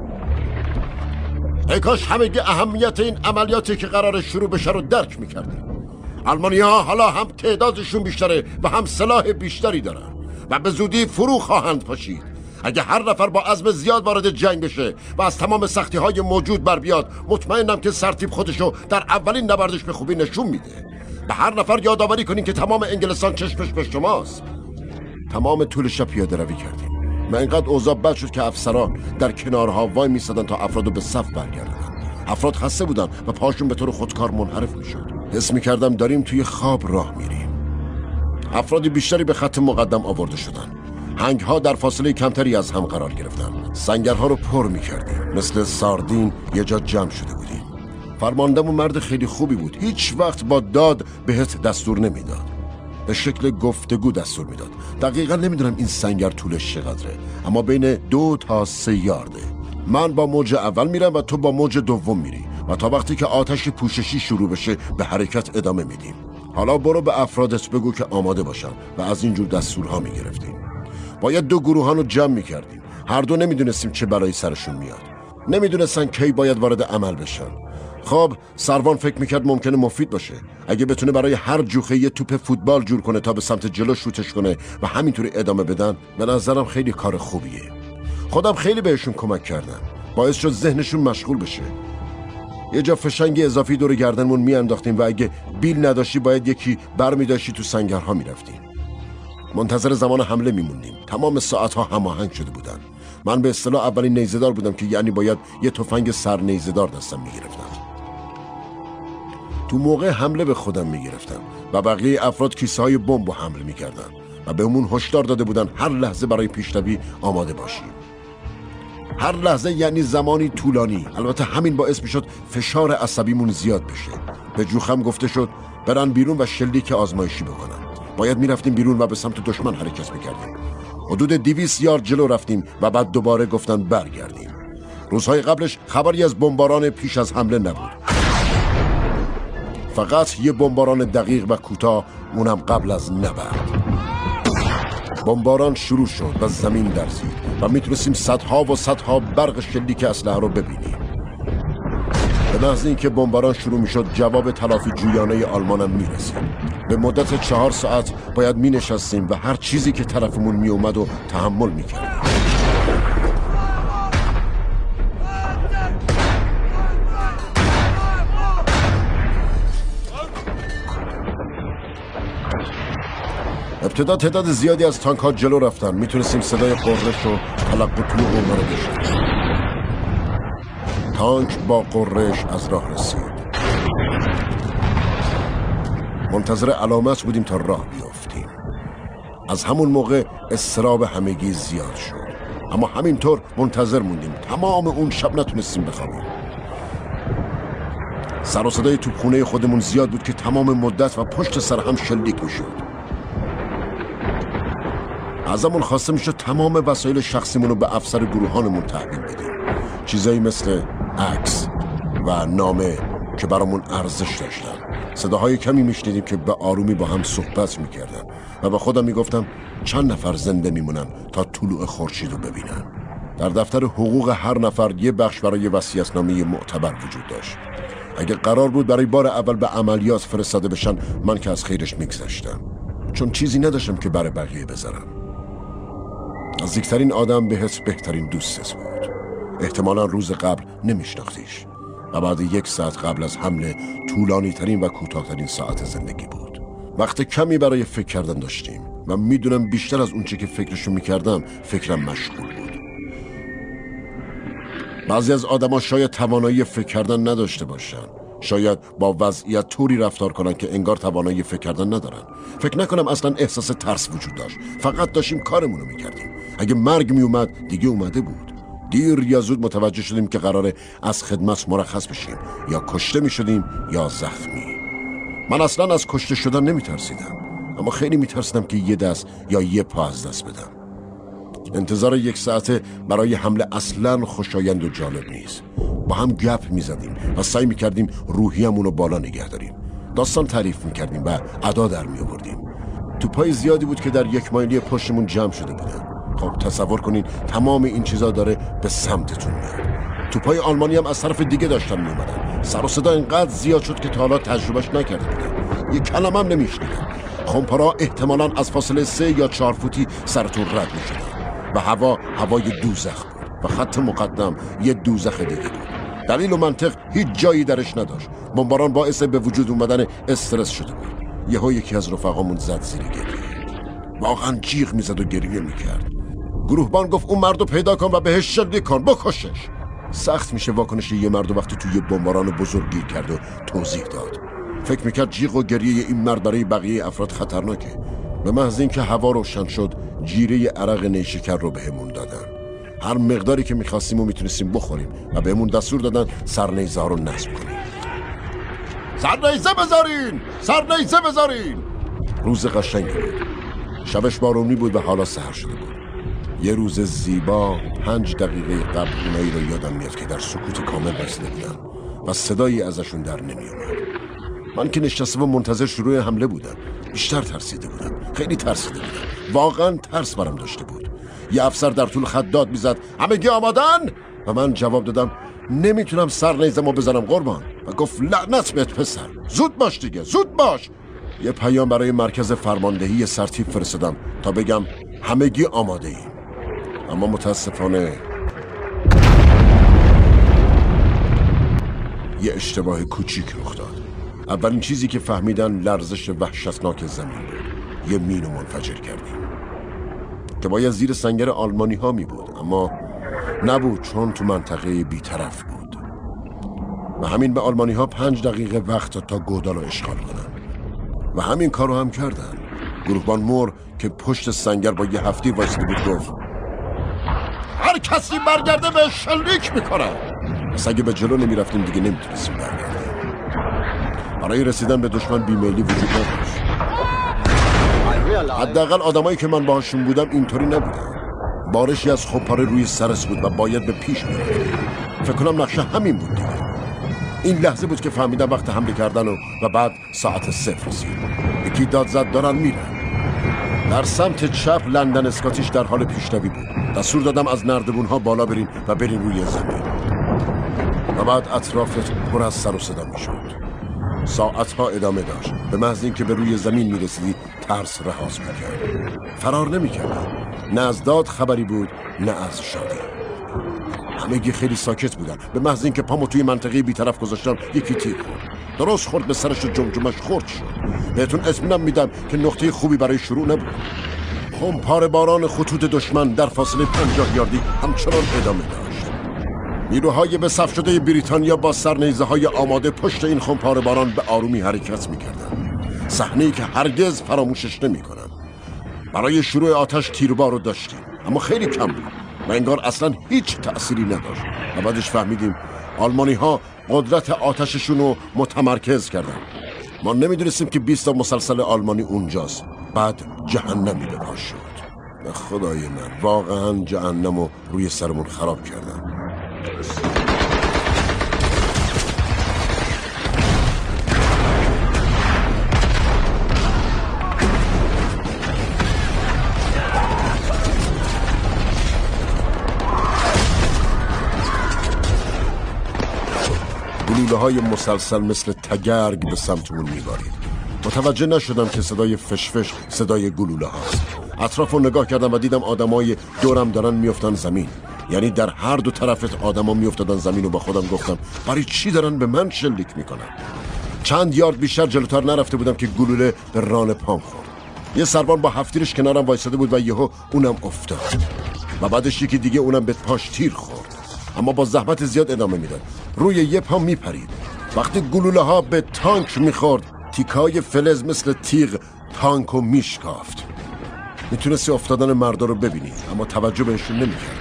ای کاش همگی اهمیت این عملیاتی که قرار شروع بشه رو درک می کردیم. آلمانی ها حالا هم تعدادشون بیشتره و هم سلاح بیشتری دارن و به زودی فرو خواهند پاشید. اگه هر نفر با عزم زیاد وارد جنگ بشه و از تمام سختی های موجود بر بیاد، مطمئنم که سرتیپ خودشو در اولین نبردش به خوبی نشون میده. به هر نفر یادآوری کنین که تمام انگلستان چشمش به شماست. تمام طول شب پیاده روی کردیم و اینقدر اوضاع بد شد که افسران در کنارها وای میسادن تا افرادو به صف برگردونن. افراد خسته بودن و پاشون به طور خودکار منحرف میشد. حس میکردم داریم توی خواب راه میریم. افراد بیشتری به خط مقدم آورده شدن. هنگ‌ها در فاصله کمتری از هم قرار گرفتن. سنگرها رو پر می‌کردیم. مثل ساردین یه جا جمع شده بودیم. فرماندهمون مرد خیلی خوبی بود. هیچ وقت با داد بهت دستور نمیداد. به شکل گفتگو دستور میداد. دقیقا نمیدونم این سنگر طولش چقدره، اما بین 2 تا 3 یارده. من با موج اول میرم و تو با موج دوم میری و تا وقتی که آتش پوششی شروع بشه به حرکت ادامه میدیم. حالا برو به افرادت بگو که آماده باشن و از اینجور دستورها میگرفتیم. باید 2 گروهان رو جمع میکردیم. هر دو نمیدونستیم چه بلایی سرشون میاد. نمیدونستن کی باید وارد عمل بشن. خب سروان فکر میکرد ممکنه مفید باشه اگه بتونه برای هر جوخه یه توپ فوتبال جور کنه تا به سمت جلو شوتش کنه و همینطوری ادامه بدن. به نظرم خیلی کار خوبیه. خودم خیلی بهشون کمک کردم. باعث شد ذهنشون مشغول بشه. یه جا فشنگ اضافی دور گردنمون میانداختیم و اگه بیل نداشتی باید یکی برمی‌داشتی تو سنگرها میرفتیم. منتظر زمان حمله میموندیم. تمام ساعتها هماهنگ شده بودن. من به اصطلاح اولین نیزه‌دار بودم که یعنی باید یه تفنگ سر نیزه‌دار دستم میگرفتم. تو موقع حمله به خودم میگرفتم و بقیه افراد کیسه‌های بمب حمله میکردن و بهمون هشدار داده بودن هر لحظه برای پیشروی آماده باشیم. هر لحظه یعنی زمانی طولانی. البته همین باعث میشد فشار عصبیمون زیاد بشه. به جوخم گفته شد برن بیرون و شلیک آزمایشی بکنن. باید میرفتیم بیرون و به سمت دشمن حرکت میکردیم. حدود 200 یارد جلو رفتیم و بعد دوباره گفتن برگردیم. روزهای قبلش خبری از بمباران پیش از حمله نبود. فقط یه بمباران دقیق و کوتاه، اونم قبل از نبرد. بمباران شروع شد و زمین لرزید و میتونستیم صدها و صدها برق شلیک اسلحه رو ببینیم. به محض اینکه بمباران شروع میشد جواب تلافی جویانه آلمانم میرسید. به مدت 4 ساعت باید مینشستیم و هر چیزی که طرفمون میومد و تحمل میکردیم. ابتدا تعداد زیادی از تانک ها جلو رفتن. میتونستیم صدای قررش و تلق و طلوع اونها رو بشنویم. تانک با قررش از راه رسید. منتظر علامت بودیم تا راه بیافتیم. از همون موقع اضطراب همگی زیاد شد، اما همینطور منتظر موندیم. تمام اون شب نتونستیم بخوابیم. سر و صدای توپخونه خودمون زیاد بود که تمام مدت و پشت سر هم شلیک میشد. ازمون خواسته میشد تمام وسایل شخصیمون رو به افسر گروهانمون تحویل بدیم. چیزایی مثل عکس و نامه که برامون ارزش داشتن. صداهای کمی میشنیدیم که به آرومی با هم صحبت میکردن و با خودم میگفتم چند نفر زنده میمونن تا طلوع خورشید رو ببینن. در دفتر حقوق هر نفر یه بخش برای وصیت‌نامه معتبر وجود داشت. اگه قرار بود برای بار اول به عملیات فرستاده بشن، من که از خیرش میگذشتم، چون چیزی نداشتم که برای بقیه بذارم. نزدیکترین آدم بهت بهترین دوستت بود. احتمالا روز قبل نمیشناختیش و بعد 1 ساعت قبل از حمله طولانی ترین و کوتاه‌ترین ساعت زندگی بود. وقت کمی برای فکر کردن داشتیم و میدونم بیشتر از اون چه که فکرشو میکردم فکرم مشغول بود. بعضی از آدما شاید توانایی فکر کردن نداشته باشن. شاید با وضعیت طوری رفتار کنن که انگار توانایی فکر کردن ندارن. فکر نکنم اصلا احساس ترس وجود داشت. فقط داشتیم کارمونو میکردیم. اگه مرگ میومد دیگه اومده بود. دیر یا زود متوجه شدیم که قراره از خدمت مرخص بشیم. یا کشته میشدیم یا زخمی. من اصلا از کشته شدن نمیترسیدم، اما خیلی میترسیدم که یه دست یا یه پا از دست بدم. انتظار 1 ساعته برای حمله اصلا خوشایند و جالب نیست. با هم گپ میزدیم و سعی میکردیم روحیمون رو بالا نگه داریم. داستان تعریف میکردیم و ادا در میآوردیم. توپای زیادی بود که در 1 مایلی پشتمون جمع شده بودن. خب تصور کنین تمام این چیزا داره به سمتتون میاد. توپای آلمانی هم از طرف دیگه داشتن میومدن. سر و صدا اینقدر زیاد شد که تا حالا تجربهش نکرده بودم. 1 کلمه هم نمیشنیدم. خمپارا احتمالاً از فاصله 3 یا 4 فوتی سرتون رد میشدن و هوای دوزخ بود و خط مقدم یه دوزخ دیگه بود. دلیل و منطق هیچ جایی درش نداشت. بمباران باعث به وجود اومدن استرس شده بود. یهو یکی از رفقامون زد زیر گریه. واقعا جیغ میزد و گریه میکرد. گروهبان گفت اون مردو پیدا کن و بهش شلیک کن، بکشش. سخت میشه واکنش یه مرد وقتی توی بمباران بزرگ گیر کرد و توضیح داد. فکر میکرد جیغ و گریه این مرد برای بقیه افراد خطرناکه. به محض اینکه هوا روشن شد جیره عرق نیشکر رو بهمون دادن. هر مقداری که میخواستیم و میتونستیم بخوریم و بهمون دستور دادن سرنیزه ها رو نصب کنیم. سرنیزه بذارین! سرنیزه بذارین! روز قشنگی بود. شبش بارونی بود و حالا سحر شده بود. یه روز زیبا. 5 دقیقه قبل اونایی رو یادم میاد که در سکوت کامل رسیده بودن و صدایی ازشون در نمیومد. من که نشسته و منتظر شروع حمله بودم. بیشتر ترسیده بودم. خیلی ترسیده بودم. واقعا ترس برم داشته بود. یه افسر در طول خط داد میزد همگی آمادن؟ و من جواب دادم نمیتونم سر نیزمو بزنم قربان. و گفت لعنت بهت پسر، زود باش دیگه، زود باش. یه پیام برای مرکز فرماندهی سرتیپ فرستادم تا بگم همگی آماده ایم. اما متاسفانه یه اشتباه کوچیک رخ داد. اولین چیزی که فهمیدن لرزش وحشتناک زمین بود. یه مینو منفجر کردیم که باید زیر سنگر آلمانی ها می بود، اما نبود چون تو منطقه بیطرف بود و همین به آلمانی ها 5 دقیقه وقت تا گودال رو اشغال کنن و همین کار رو هم کردن. گروهبان مور که پشت سنگر با یه هفتی واسطه بود گفت هر کسی برگرده به شلیک میکنه. پس اگه به جلو نمی رفتیم دیگه نمیتونستیم برگردیم. برای رسیدن به دشمن بیمیلی وجود نداشت. حداقل آدمایی که من باهاشون بودم اینطوری نبودن. بارشی از خمپاره روی سرس بود و باید به پیش میرفتیم. فکر کنم نقشه همین بود دیگه. این لحظه بود که فهمیدم وقت حمله کردن و بعد ساعت 0 رسید. یکی داد زد دارن میرن. در سمت چپ لندن اسکاتیش در حال پیشروی بود. دستور دادم از نردبونها بالا برین و برین روی زمین. و بعد اطرافت پر از سر و صدا میشد. ساعتها ادامه داشت. به محض اینکه به روی زمین میرسیدی ترس رهاز میکرد. فرار نمیکرد. نه از داد خبری بود نه از شادی. همگی خیلی ساکت بودن. به محض اینکه پامو توی منطقه بیطرف گذاشتم یکی تیر خورد. درست خورد به سرش و جمجمش خورد شد. بهتون اطمینان میدم که نقطه خوبی برای شروع نبود. خمپاره باران خطوط دشمن در فاصله 50 یاردی همچنان ادامه داشت. نیروهای به صف شده بریتانیا با سرنیزه های آماده پشت این خمپاره باران به آرومی حرکت میکردن. صحنه‌ای که هرگز فراموشش نمیکنم. برای شروع آتش تیربار رو داشتیم اما خیلی کم بود و انگار اصلا هیچ تأثیری نداشت. و بعدش فهمیدیم آلمانی ها قدرت آتششون رو متمرکز کردن. ما نمیدونستیم که 20 تا مسلسل آلمانی اونجاست. بعد جهنمی به پا شد. به خدای من واقعا جهنم رو روی سرمون خراب کردن. گلوله های مسلسل مثل تگرگ به سمتمون میبارید. متوجه نشدم که صدای فشفش صدای گلوله هاست. اطراف رو نگاه کردم و دیدم آدمای دورم دارن میافتن زمین. یعنی در هر دو طرفت آدما میافتادن زمین و با خودم گفتم برای چی دارن به من شلیک میکنن؟ چند یارد بیشتر جلوتر نرفته بودم که گلوله به ران پام خورد. یه سربان با هفتیرش کنارم وایساده بود و یهو اونم افتاد. و بعدش یکی دیگه اونم به پاش تیر خورد. اما با زحمت زیاد ادامه میداد. روی یه پا میپرید. وقتی گلوله ها به تانک میخورد تیکای فلز مثل تیغ تانکو میشکافت. میتونستی افتادن مردا رو ببینی اما توجه بهشون نمیکردی.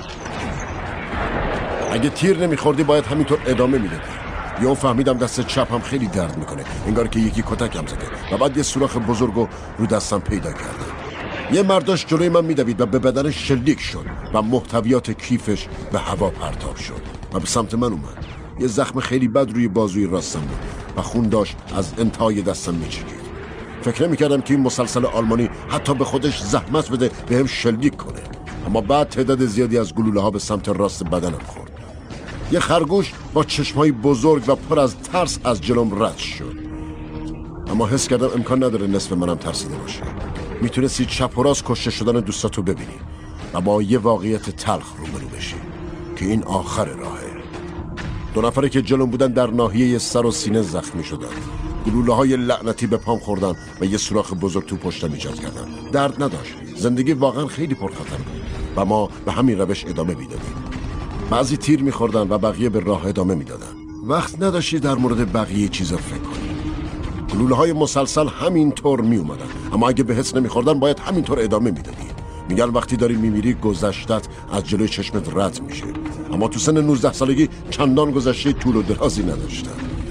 اگه تیر نمیخوردی باید همینطور ادامه میدادی. یا فهمیدم دست چپ هم خیلی درد میکنه، انگار که یکی کتکم زده. و بعد یه سوراخ بزرگو رو دستم پیدا کردم. یه مرداش جلوی من میدوید و به بدنش شلیک شد و محتویات کیفش به هوا پرتاب شد و به سمت من اومد. یه زخم خیلی بد روی بازوی راستم بود و خون داشت از انتهای دستم میچکید. فکر نمیکردم که این مسلسل آلمانی حتی به خودش زحمت بده بهم شلیک کنه. اما بعد تعداد زیادی از گلوله ها به سمت راست بدنم خورد. یه خرگوش با چشمای بزرگ و پر از ترس از جلوم رد شد. اما حس کردم امکان نداره نصف منم ترسیده باشه. میتونستی چپ و راست کشته شدن دوستاتو ببینی و با یه واقعیت تلخ روبرو بشی که این آخر راهه. 2 نفری که جلوم بودن در ناحیه سر و سینه زخمی شدن. گلوله های لعنتی به پام خوردن و یه سوراخ بزرگ تو پشتم ایجاد کردن. درد نداشت. زندگی واقعا خیلی پرخطر بود و ما به همین روش ادامه میدادیم. بعضی تیر میخوردن و بقیه به راه ادامه میدادن. وقت نداشتی در مورد بقیه چیزا فکر کنی. گلوله های مسلسل همینطور می اومدن، اما اگه به حس نمیخوردن باید همینطور ادامه میدادی. میگن وقتی داری میمیری گذشتت از جلوی چشمت رد میشه. اما تو سن 19 سالگی چندان گذشته طول و درازی نداشتم.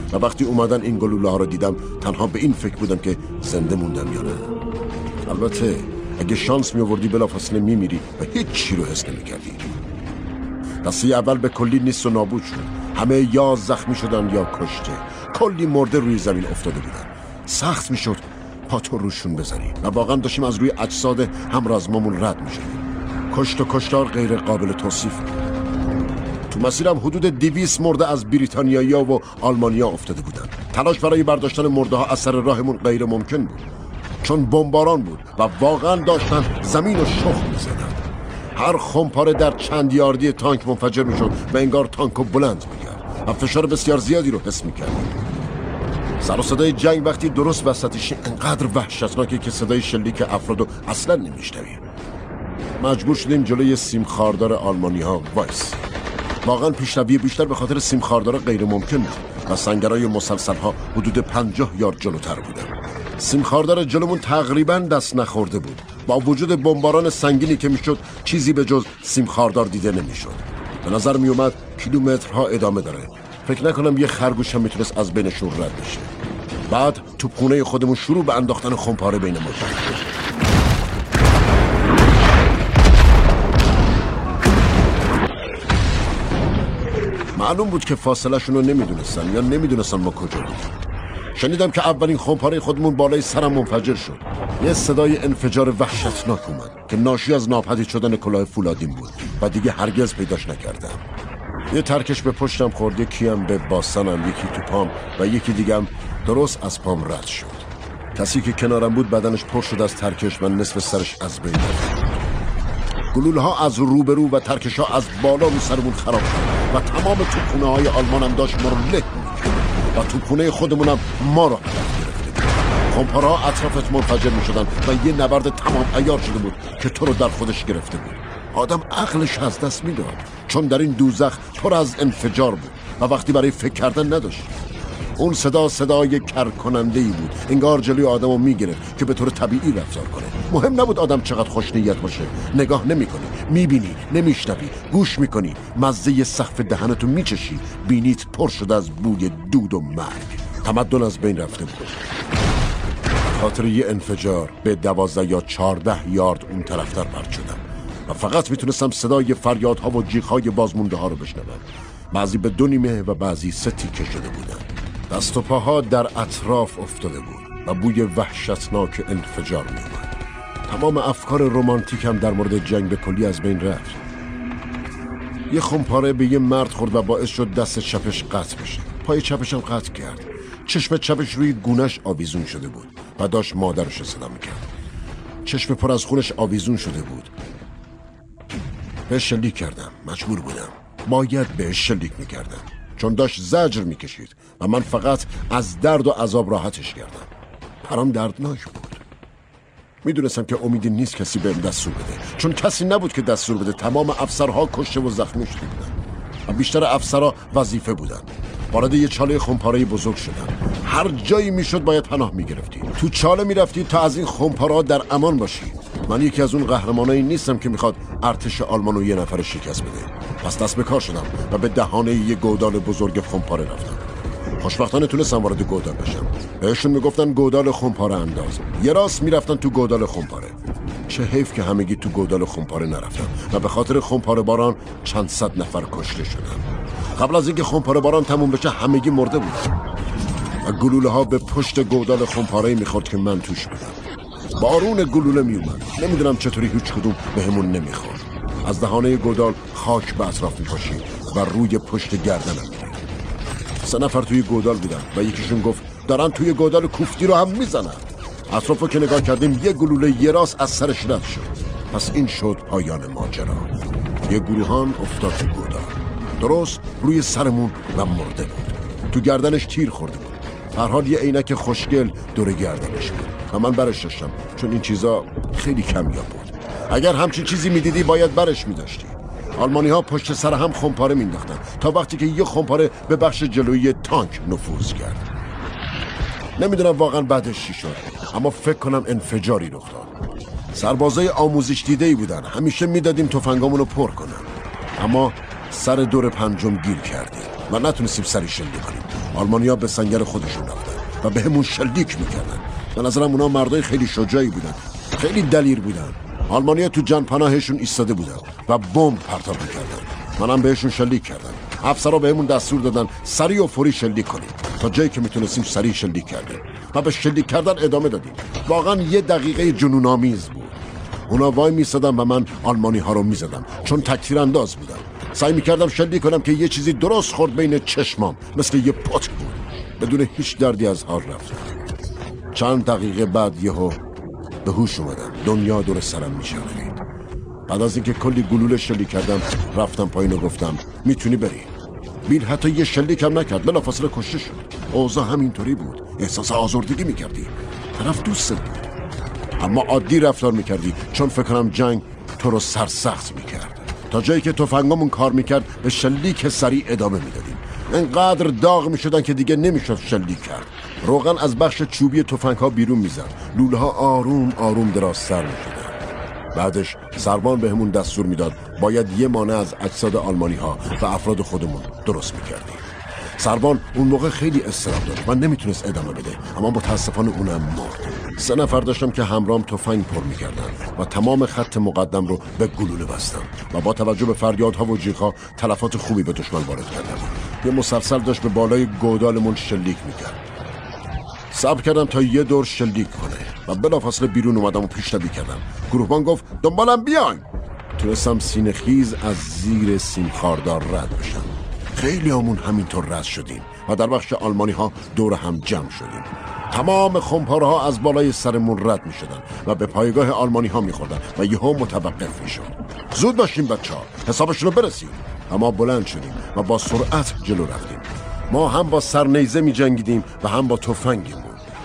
و وقتی اومدن این گلوله ها رو دیدم تنها به این فکر بودم که زنده موندم یا نه. البته اگه شانس می آوردی بلافاصله میمیری و هیچ چی رو حس نمی‌کردی. دسته اول به کلی نیست و نابود شد. همه یا زخمی شدن یا کشته. کلی مرده روی زمین افتاده بودن. سخت میشد پاتو روشون بزنی و واقعا داشتیم از روی اجساد همرازمامون رد میشدیم. کشت و کشتار غیر قابل توصیف. تو مسیرم حدود 200 مرده از بریتانیایی‌ها و آلمانی‌ها افتاده بودن. تلاش برای برداشتن مرده ها از سر راهمون غیر ممکن بود، چون بمباران بود و واقعا داشتن زمین و شخم می‌زدن. هر خمپاره در چند یاردی تانک منفجر میشد و انگار تانکو بلند می‌کرد و فشار بسیار زیادی رو حس می‌کردیم. سر و صدای جنگ وقتی درست وسطش انقدر وحشتناکه که صدای شلیک افرادو اصلا نمی‌شنوی. مجبور شدیم جلوی سیم خاردار آلمانی‌ها وایس. واقعا پیشروی بیشتر به خاطر سیم خاردار غیر ممکن بود و سنگرهای مسلسل‌ها حدود 50 یارد جلوتر بودن. سیم خاردار جلومون تقریبا دست نخورده بود. با وجود بمباران سنگینی که میشد چیزی به جز سیم خاردار دیده نمیشد. به نظر میومد کیلومترها ادامه داره. فکر نکنم یه خرگوش هم میتونست از بینشون رد بشه. بعد توپخونه خودمون شروع به انداختن خمپاره بین ما کرد. معلوم بود که فاصله شون رو نمیدونستن یا نمیدونستن ما کجا بودیم. شنیدم که اولین خمپاره خودمون بالای سرم منفجر شد. یه صدای انفجار وحشتناک اومد که ناشی از ناپدید شدن کلاه فولادین بود و دیگه هرگز پیداش نکردم. یه ترکش به پشتم خورد، یکی هم به باسنم، یکی تو پام و یکی دیگم درست از پام رد شد. کسی که کنارم بود بدنش پر شد از ترکش و نصف سرش از بین رفت. گلوله ها از روبرو و ترکش ها از بالا رو سرمون خراب شد و تمام توپخونه های آلمان هم داشت ما رو له می‌کرد و توپخونه خودمونم ما رو هدف گرفته بود. خمپاره ها اطرافت منفجر می‌شدن و یه نبرد تمام عیار شده بود که تو رو در خودش گرفته بود. آدم عقلش از دست میداد، چون در این دوزخ پر از انفجار بود و وقتی برای فکر کردن نداشت. اون صدای کرکننده‌ای بود، انگار جلوی آدمو میگرفت که به طور طبیعی رفتار کنه. مهم نبود آدم چقدر خوشنیت باشه، نگاه نمی‌کنی، می‌بینی، نمی‌شنوی، گوش می‌کنی، مزه سقف دهنتو می‌چشی، بینیت پر شده از بوی دود و مرگ. تمدن از بین رفته بود. خاطر یه انفجار به 12 یا 14 یارد اون طرفتر پرت شدم و فقط میتونستم صدای فریادها و جیغ‌های بازمونده ها رو بشنوم. بعضی به 2 نیمه و بعضی 3 تیکه شده بودن. دست و پاها در اطراف افتاده بود و بوی وحشتناک انفجار می اومد. تمام افکار رمانتیکم در مورد جنگ به کلی از بین رفت. یه خمپاره به یه مرد خورد و باعث شد دست چپش قطع بشه. پای چپش هم قطع کرد. چشم چپش روی گونه‌اش آویزون شده بود و داشت مادرش صدا می‌کرد. چشم پر از خونش آویزون شده بود. بهش شلیک کردم. مجبور بودم. باید بهش شلیک می‌کردم، چون داشت زجر می‌کشید و من فقط از درد و عذاب راحتش کردم. برام دردناک بود. میدونستم که امیدی نیست کسی بهم دستور بده، چون کسی نبود که دستور بده. تمام افسرها کشته و زخمی شده بودن و بیشتر افسرها وظیفه بودن. وارد یه چاله خمپاره بزرگ شدن. هر جایی میشد باید پناه میگرفتی. تو چاله میرفتی تا از این خمپاره در امان باشی. من یکی از اون قهرمانایی نیستم که میخواد ارتش آلمانو یه نفر شکست بده. پس دست به کار شدم و به دهانه یه گودال بزرگ خمپاره رفتم. خوشبختانه تونستم وارد گودال بشم. بهشون میگفتن گودال خمپاره انداز. یه راست میرفتن تو گودال خمپاره. چه حیف که همگی تو گودال خمپاره نرفتم و به خاطر خمپاره باران چند صد نفر کشته شدن. قبل از اینکه خمپاره باران تموم بشه همگی مرده بودن و گلوله ها به پشت گودال خمپاره میخورد که من توش بودم. بارون گلوله میومد. نمیدونم چطوری هیچ کدوم بهمون نمیخورد. از دهانه گودال خاک به اطراف میپاشید و روی پشت گردنم میرید. 3 نفر توی گودال بودن و یکیشون گفت دارن توی گودال کوفتی رو هم میزنن. اطرافو که نگاه کردیم یه گلوله یه راست از سرش رد شد. پس این شد پایان ماجرا. یه گروهان افتاد تو گودال درست روی سرمون و مرده بود. تو گردنش تیر خورده بود. هر حال یه عینک خوشگل دور گردنش بود و من برش داشتم، چون این چیزا خیلی کمیاب بود. اگر همچین چیزی میدیدی باید برش میداشتی. آلمانی ها پشت سر هم خمپاره مینداختن تا وقتی که یه خمپاره به بخش جلویی تانک نفوذ کرد. نمیدونم واقعا بعدش چی شد، اما فکر کنم انفجاری رخ داد. سربازای آموزش دیده‌ای بودن. همیشه میدادیم تفنگامونو پر کنن، اما سر دور پنجم گیر کردیم و نتونستیم سری شلیک کنیم. آلمانیا به سنگر خودشون رفتن و به همون شلیک میکردن. به نظرم اونا مردای خیلی شجاعی بودن، خیلی دلیر بودن. آلمانیا تو جان پناهشون ایستاده بودن و بمب پرتاب میکردن. منم بهشون شلیک کردم. افسرها بهمون دستور دادن سریع و فوری شلیک کنیم. تا جایی که میتونستیم سریع شلیک کردیم و به شلیک کردن ادامه دادیم. واقعا 1 دقیقه جنون‌آمیز بود. اونا وای میستادن و من آلمانی ها رو میزدم چون تکتیر انداز بودم. سعی میکردم شلیک کنم که یه چیزی درست خورد بین چشمام، مثل یه پتک بود. بدون هیچ دردی از حال رفتم. چند دقیقه بعد یهو به هوش اومدم. دنیا دور سرم میچرخید. بعد از اینکه کلی گلوله شلیک کردم رفتم پایین و گفتم میتونی بری. بیل حتی یه شلیک هم نکرد، بلافاصله کشته شد. اوضاع همینطوری بود. احساس آزردگی میکردی. طرف دوست بود اما عادی رفتار میکردی، چون فکر کنم جنگ تو رو سرسخت میکرد. تا جایی که تفنگامون کار میکرد به شلیک سریع ادامه میدادیم. انقدر داغ میشدن که دیگه نمیشد شلیک کرد. روغن از بخش چوبی تفنگ ها بیرون میزد. لوله ها آروم آروم دراز سر میشدن. بعدش سربان بهمون دستور میداد باید یه مانع از اجساد آلمانی ها و افراد خودمون درست میکردیم. سربان اون موقع خیلی اضطراب داشت و نمیتونست ادامه بده، اما متاسفانه اونم مرد. 3 نفر داشتم که همراهم تفنگ پر میکردن و تمام خط مقدم رو به گلوله بستم و با توجه به فریادها و جیغها تلفات خوبی به دشمن وارد کردم. یه مسلسل داشت به بالای گودالمون شلیک میکرد. صبر کردم تا یه دور شلیک کنه و بلافاصله بیرون اومدم و پیشروی کردم. گروهبان گفت دنبالم بیاین. تونستم سینه خیز از زیر سیم خاردار رد بشم. خیلی همون همینطور رد شدیم و در بخش آلمانی ها دور هم جمع شدیم. تمام خمپارها از بالای سرمون رد می شدن و به پایگاه آلمانی ها می خوردن و یهو متوقف می شد. زود باشیم بچه‌ها، حسابشون رو برسیم. اما بلند شدیم و با سرعت جلو رفتیم. ما هم با سرنیزه می جنگیدیم و هم با تفنگمون.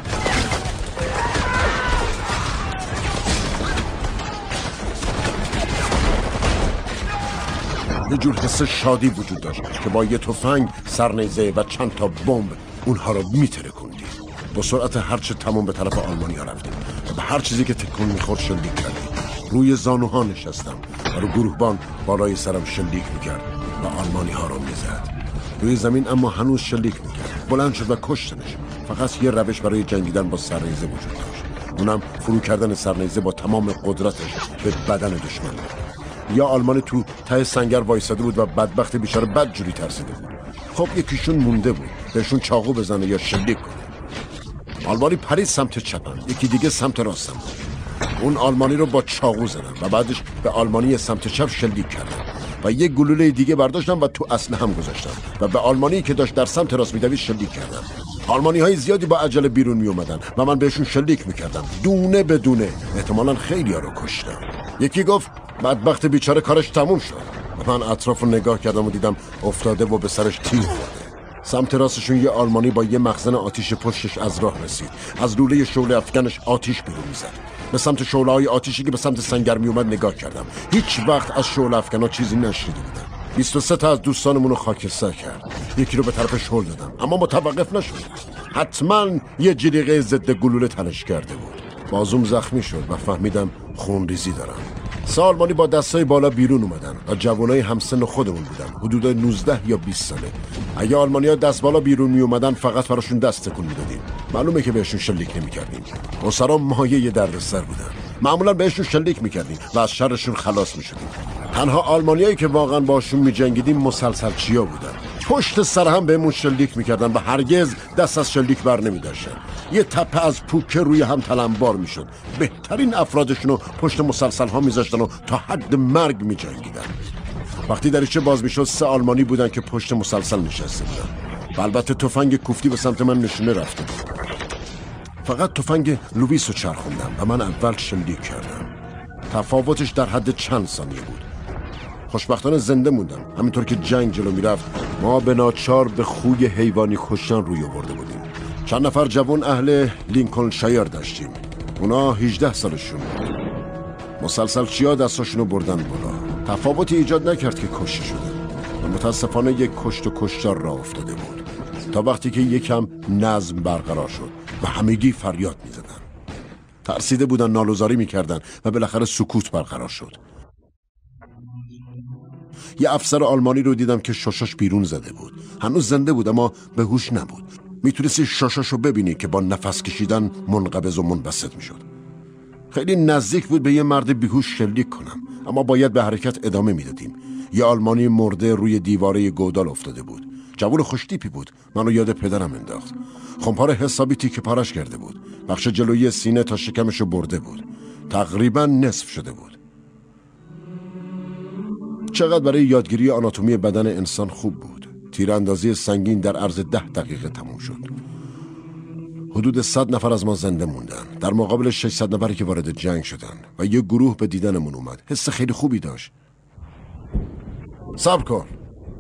یه جور حس شادی وجود داشت که با یه تفنگ، سرنیزه و چند تا بمب اونها رو میترکوندیم. با سرعت هرچه تمام به طرف آلمانی ها رفتیم و به هر چیزی که تکون میخورد شلیک کردیم. روی زانوها نشستم و رو گروهبان بالای سرم شلیک میکرد و آلمانی ها رو میزد. روی زمین اما هنوز شلیک میکرد. بلند شد و کشتنش. فقط یه روش برای جنگیدن با سرنیزه وجود داشت. اونم فرو کردن سرنیزه با تمام قدرتش به بدن دشمن بود. یا آلمان تو ته سنگر وایساده بود و بدبخت بیچاره بدجوری ترسیده بود. خب یکیشون مونده بود بهشون چاقو بزنه یا شلیک کنه. آلمانی پرید سمت چپم، یکی دیگه سمت راستم بود. اون آلمانی رو با چاقو زدم و بعدش به آلمانی سمت چپ شلیک کردم و یک گلوله دیگه برداشتم و تو اسلحه‌ام گذاشتم و به آلمانی که داشت در سمت راست می‌دوید شلیک کردم. آلمانی های زیادی با عجله بیرون می اومدن و من بهشون شلیک میکردم دونه بدونه. احتمالاً خیلی ها رو کشتم. یکی گفت بدبخت بیچاره کارش تموم شد و من اطراف رو نگاه کردم و دیدم افتاده و به سرش تیر خورده. سمت راستشون یه آلمانی با یه مخزن آتیش پشتش از راه رسید. از لوله شعله افکنش آتیش بیرون میزد. به سمت شعله های آتیشی که به سمت سنگر می اومد نگاه کردم. هیچ وقت از شعله افکنا چیزی نشنیده بودم. 23 تا از دوستانمون رو خاکستر کرد. یکی رو به طرفش هل دادم اما متوقف نشد. حتما یه جلیقه ضد گلوله تنش کرده بود. بازوم زخمی شد و فهمیدم خونریزی دارم. 3 آلمانی با دستای بالا بیرون اومدن و جوانای همسن خودمون بودن، حدود 19 یا 20 ساله. اگه آلمانی‌ها دست بالا بیرون می اومدن فقط براشون دست تکون میدادیم. معلومه که بهشون شلیک نمی‌کردیم. اسرا مایه دردسر بودن. معمولا بهشون شلیک می‌کردیم و از شرشون خلاص می‌شدیم. تنها آلمانیایی که واقعا باشون می‌جنگیدیم مسلسلچیا بودن. پشت سر هم بهمون شلیک می‌کردن و هرگز دست از شلیک بر نمی‌داشتن. یه تپه از پوکه روی هم تلمبار می‌شد. بهترین افرادشون رو پشت مسلسل‌ها می‌ذاشتن و تا حد مرگ می‌جنگیدن. وقتی دریچه باز می‌شد 3 آلمانی بودن که پشت مسلسل نشسته بودن. و البته تفنگ کوفتی به سمت من نشونه رفته بود. فقط تفنگ لوئیس رو چرخوندم و من اول شلیک کردم. تفاوتش در حد چند ثانیه بود. خوشبختانه زنده موندم. همینطور که جنگ جلو میرفت ما به ناچار به خوی حیوانی کشتن روی آورده بودیم. چند نفر جوان اهل لینکلنشایر داشتیم. اونا 18 سالشون بود. مسلسلچیا دستاشونو بردن بالا. تفاوتی ایجاد نکرد که کشته شده و متاسفانه یک کشت و کشتار راه افتاده بود تا وقتی که یکم نظم برقرار شد و همگی فریاد میزدن. ترسیده بودن، نالوزاری میکردن و بالاخره سکوت برقرار شد. یه افسر آلمانی رو دیدم که شاشاش بیرون زده بود. هنوز زنده بود اما به هوش نبود. میتونستی شاشاشو ببینی که با نفس کشیدن منقبض و منبسط میشد. خیلی نزدیک بود به یه مرد بیهوش شلیک کنم، اما باید به حرکت ادامه میدادیم. یه آلمانی مرده روی دیواره گودال افتاده بود. جوون خوشتیپی بود. منو یاد پدرم انداخت. خمپاره حسابی تیکه پارش کرده بود. بخش جلویی سینه تا شکمشو برده بود. تقریبا نصف شده بود. چقدر برای یادگیری آناتومی بدن انسان خوب بود. تیراندازی سنگین در عرض 10 دقیقه تموم شد. حدود 100 نفر از ما زنده موندن در مقابل 600 نفری که وارد جنگ شدن و یه گروه به دیدنمون اومد. حس خیلی خوبی داشت. صبر کن.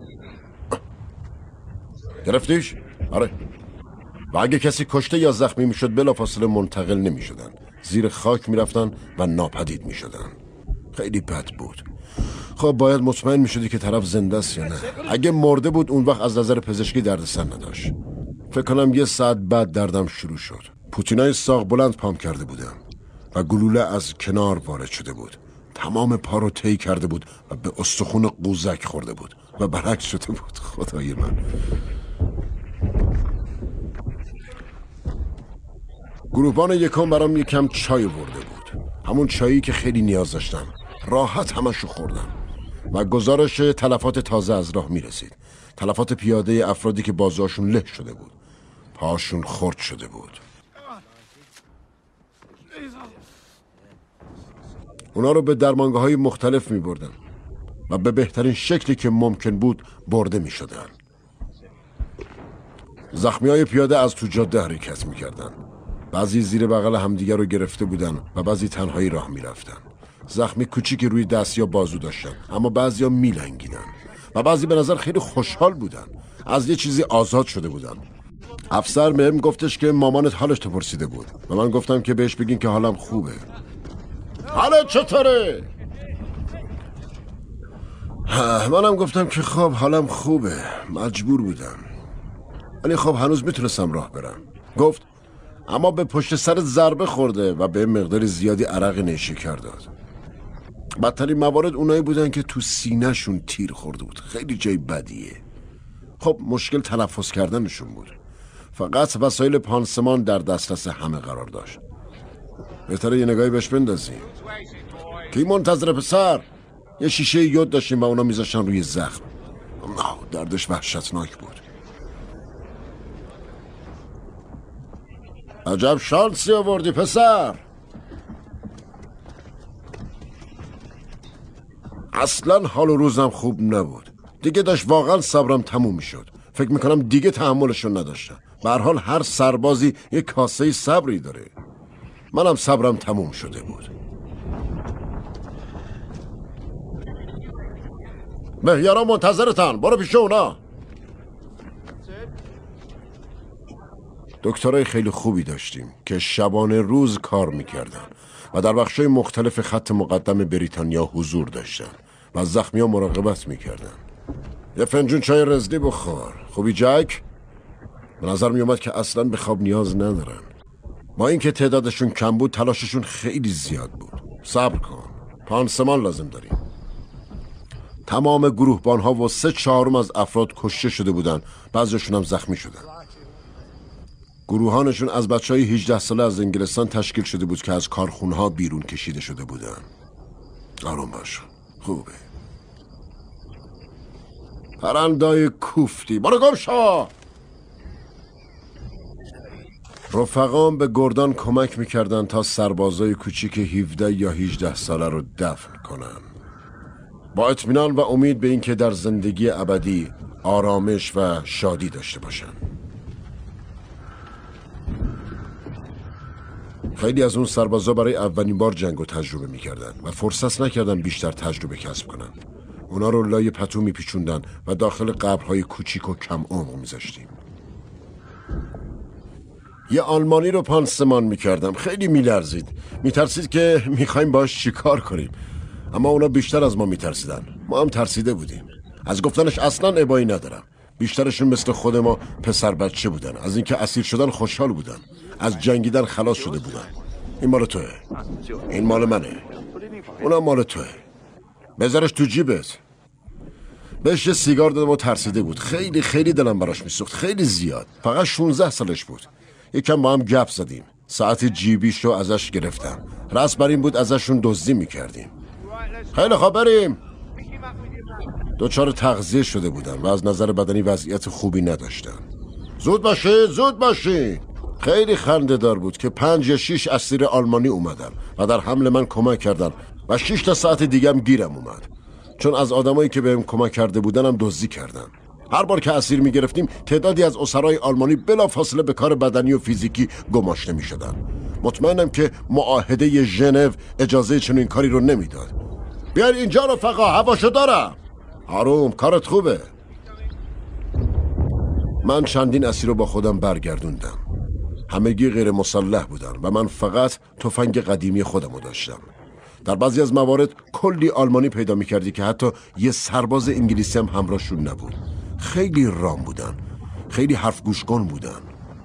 گرفتیش؟ آره. و اگه کسی کشته یا زخمی میشد بلافاصله منتقل نمیشدن. زیر خاک میرفتن و ناپدید میشدن. خیلی بد بود. خب باید مطمئن میشدی که طرف زنده است یا نه. اگه مرده بود اون وقت از نظر پزشکی دردسر نداشت. فکر کنم 1 ساعت بعد دردم شروع شد. پوتینای ساق بلند پام کرده بودم و گلوله از کنار وارد شده بود. تمام پا رو طی کرده بود و به استخون قوزک خورده بود و برعکس شده بود. خدای من. گروهبان یکم برام یکم چای برده بود. همون چایی که خیلی نیاز داشتم. راحت همشو خوردم و گزارش تلفات تازه از راه میرسید. تلفات پیاده افرادی که بازوهاشون له شده بود، پاشون خرد شده بود. اونا رو به درمانگاه‌های مختلف می‌بردن و به بهترین شکلی که ممکن بود برده می‌شدن. زخمی‌های پیاده از تو جاده حرکت می‌کردن. بعضی زیر بغل همدیگر رو گرفته بودن و بعضی تنهایی راه می‌رفتن. زخمی کوچیکی روی دست یا بازو داشتن، اما بعضیا میلنگیدن و بعضی به نظر خیلی خوشحال بودن. از یه چیزی آزاد شده بودن. افسر بهم گفتش که مامانت حالش تو پرسیده بود و من گفتم که بهش بگین که حالم خوبه. حالت چطوره؟ منم گفتم که خب حالم خوبه. مجبور بودم، ولی خب هنوز میتونستم راه برم. گفت اما به پشت سر ضربه خورده و به مقدار زیادی عرق نیشکر داد. بدترین موارد اونایی بودن که تو سینه‌شون تیر خورده بود. خیلی جای بدیه. خب مشکل تنفس کردنشون بود. فقط وسایل پانسمان در دسترس همه قرار داشت. بهتره یه نگاهی بهش بندازیم. کی منتظر پسر؟ یه شیشه یود داشتیم و اونا میذاشتن روی زخم. دردش وحشتناک بود. عجب شانسی آوردی پسر. اصلا حال و روزم خوب نبود. دیگه داشت واقعا صبرم تموم میشد. فکر میکنم دیگه تحملشون نداشتم. به هر حال هر سربازی یک کاسه صبری داره. منم صبرم تموم شده بود. مهیارا منتظرتن. برو پیش اونا. دکترای خیلی خوبی داشتیم که شبانه روز کار میکردن و در بخشای مختلف خط مقدم بریتانیا حضور داشتن و از زخمی ها مراقبت میکردن. یه فنجون چای رزلی بخور. خوبی جک؟ به نظر میومد که اصلا به خواب نیاز ندارن. با اینکه تعدادشون کم بود تلاششون خیلی زیاد بود. صبر کن. پانسمان لازم داریم. تمام گروهبانها و 3/4 از افراد کشته شده بودن. بعضیشون هم زخمی شدن. گروهانشون از بچهای 18 ساله از انگلستان تشکیل شده بود که از کارخونه‌ها بیرون کشیده شده بودن. آروم باش. خوبه. پرندای کوفتی. برو گم شو. رفقام به گردان کمک میکردن تا سربازای کوچیک 17 یا 18 ساله رو دفن کنن. با اطمینان و امید به اینکه در زندگی ابدی آرامش و شادی داشته باشن. خیلی از اون سربازا برای اولین بار جنگ رو تجربه میکردن و فرصت نکردن بیشتر تجربه کسب کنن. اونا رو لای پتو میپیچوندن و داخل قبرهای کوچیک و کم عمق میذاشتیم. یه آلمانی رو پانسمان میکردم. خیلی میلرزید. میترسید که میخوایم باش چیکار کنیم. اما اونا بیشتر از ما میترسیدن. ما هم ترسیده بودیم. از گفتنش اصلا ابایی ندارم. بیشترشون مثل خود ما پسر بچه بودن. از اینکه اسیر شدن خوشحال بودن. از جنگیدن خلاص شده بودن. این مال توه. این مال منه. اونم مال توه. بذارش تو جیبت. بهش یه سیگار دادم و ترسیده بود. خیلی خیلی دلم براش میسوخت، خیلی زیاد. فقط 16 سالش بود. یکم با هم گپ زدیم. ساعت جیبیش رو ازش گرفتم. رسم بر این بود ازشون دزدی میکردیم. خیلی خوب بریم. دچار تغذیه شده بودن و از نظر بدنی وضعیت خوبی نداشتن. زود باشید زود باشید. خیلی خنده‌دار بود که 5 یا 6 اسیر آلمانی اومدن و در حمل من کمک کردن و 6 تا ساعت دیگه هم گیرم اومد، چون از آدمایی که بهم کمک کرده بودن هم دزدی کردن. هر بار که اسیر میگرفتیم تعدادی از اسرای آلمانی بلافاصله به کار بدنی و فیزیکی گماشته میشدن. مطمئنم که معاهده ژنو اجازه چنین کاری رو نمیداد. بیار اینجا رفقا، هواشو دارم. آروم، کارت خوبه. من چندین اسیر رو با خودم برگردوندم. همگی غیر مسلح بودن و من فقط تفنگ قدیمی خودم رو داشتم. در بعضی از موارد کلی آلمانی پیدا میکردی که حتی یه سرباز انگلیسی هم همراهشون نبود. خیلی رام بودن، خیلی حرف گوشکن بودن.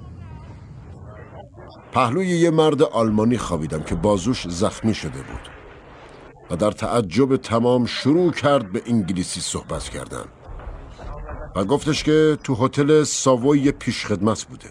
پهلوی یه مرد آلمانی خوابیدم که بازوش زخمی شده بود و در تعجب تمام شروع کرد به انگلیسی صحبت کردن و گفتش که تو هتل ساووی پیشخدمت بوده.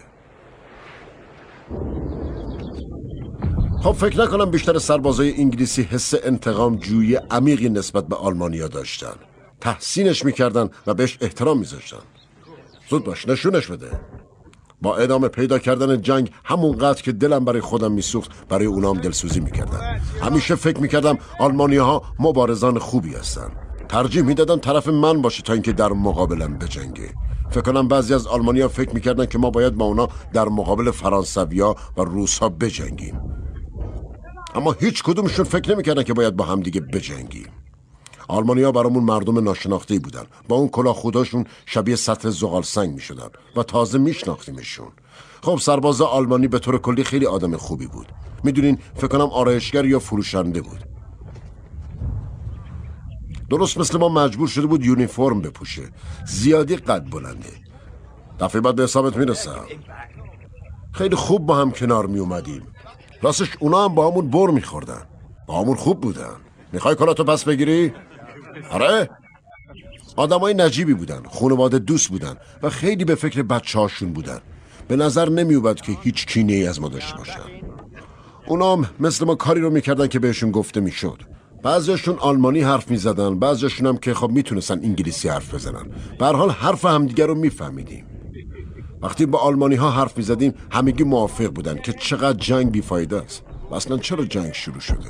خب فکر نکنم بیشتر سربازای انگلیسی حس انتقام جویی عمیقی نسبت به آلمانیا داشتن. تحسینش میکردن و بهش احترام میذاشتن. زود باش، نشونش بده. با ادامه پیدا کردن جنگ همونقدر که دلم برای خودم میسوخت برای اونام دلسوزی میکردم. همیشه فکر میکردم آلمانی‌ها مبارزان خوبی هستن. ترجیح میدادم طرف من باشه تا اینکه در مقابلم بجنگه. فکر کنم بعضی از آلمانی‌ها فکر میکردن که ما باید با اونا در مقابل فرانسویا و روس‌ها بجنگیم. اما هیچ کدومشون فکر نمیکردن که باید با هم دیگه بجنگیم. آلمانی‌ها برامون مردم ناشناخته‌ای بودن. با اون کلاه خوداشون شبیه سطل زغال سنگ میشدن و تازه میشناختیمشون. خب سرباز آلمانی به طور کلی خیلی آدم خوبی بود. میدونین فکر کنم آرایشگر یا فروشنده بود. درست مثل ما مجبور شده بود یونیفرم بپوشه. زیادی قد بلنده. دفعه بعد به حسابت میرسم. خیلی خوب با هم کنار میومدیم. راستش اونا هم با همون بر میخوردن. با همون خوب بودن. میخوای کلاتو پس بگیری؟ آره؟ آدمای نجیبی بودن، خانواده دوست بودن و خیلی به فکر بچه هاشون بودن. به نظر نمیومد که هیچ کینه ای از ما داشته باشن. اونام مثل ما کاری رو میکردن که بهشون گفته میشد. بعضیاشون آلمانی حرف میزدن، بعضیاشون هم که خب میتونستن انگلیسی حرف بزنن. به هر حال حرف همدیگه رو میفهمیدیم. وقتی با آلمانی ها حرف میزدیم همگی موافق بودن که چقدر جنگ بیفایده است و اصلا چرا جنگ شروع شده.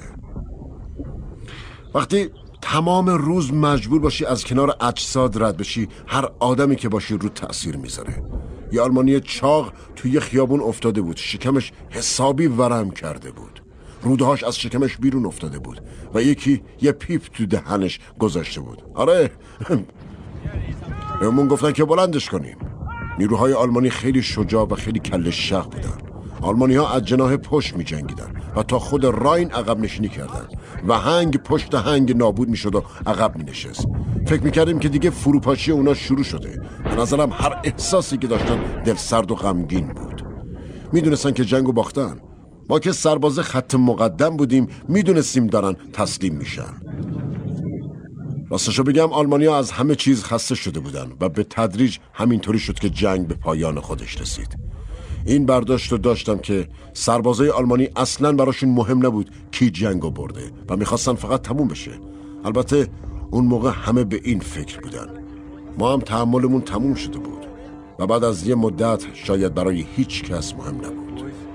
وقتی تمام روز مجبور باشی از کنار اجساد رد بشی، هر آدمی که باشی رو تأثیر میذاره. یه آلمانی چاق توی خیابون افتاده بود، شکمش حسابی ورم کرده بود، رودهاش از شکمش بیرون افتاده بود و یکی یه پیپ تو دهنش گذاشته بود. آره بهمون گفتن که بلندش کنیم. نیروهای آلمانی خیلی شجاع و خیلی کله شق بودن. آلمانی ها از جناح پشت می جنگیدن و تا خود راین عقب نشینی کردن و هنگ پشت هنگ نابود می شد و عقب می نشست. فکر می کردیم که دیگه فروپاشی اونا شروع شده. به نظرم هر احساسی که داشتن دل سرد و غمگین بود. می دونستن که جنگو باختن. ما که سرباز خط مقدم بودیم می دونستیم دارن تسلیم میشن. راستشو بگم آلمانی ها از همه چیز خسته شده بودن و به تدریج همینطوری شد که جنگ به پایان خودش رسید. این برداشت رو داشتم که سربازای آلمانی اصلاً براشون مهم نبود کی جنگو برده و میخواستن فقط تموم بشه. البته اون موقع همه به این فکر بودن. ما هم تحملمون تموم شده بود و بعد از یه مدت شاید برای هیچ کس مهم نبود.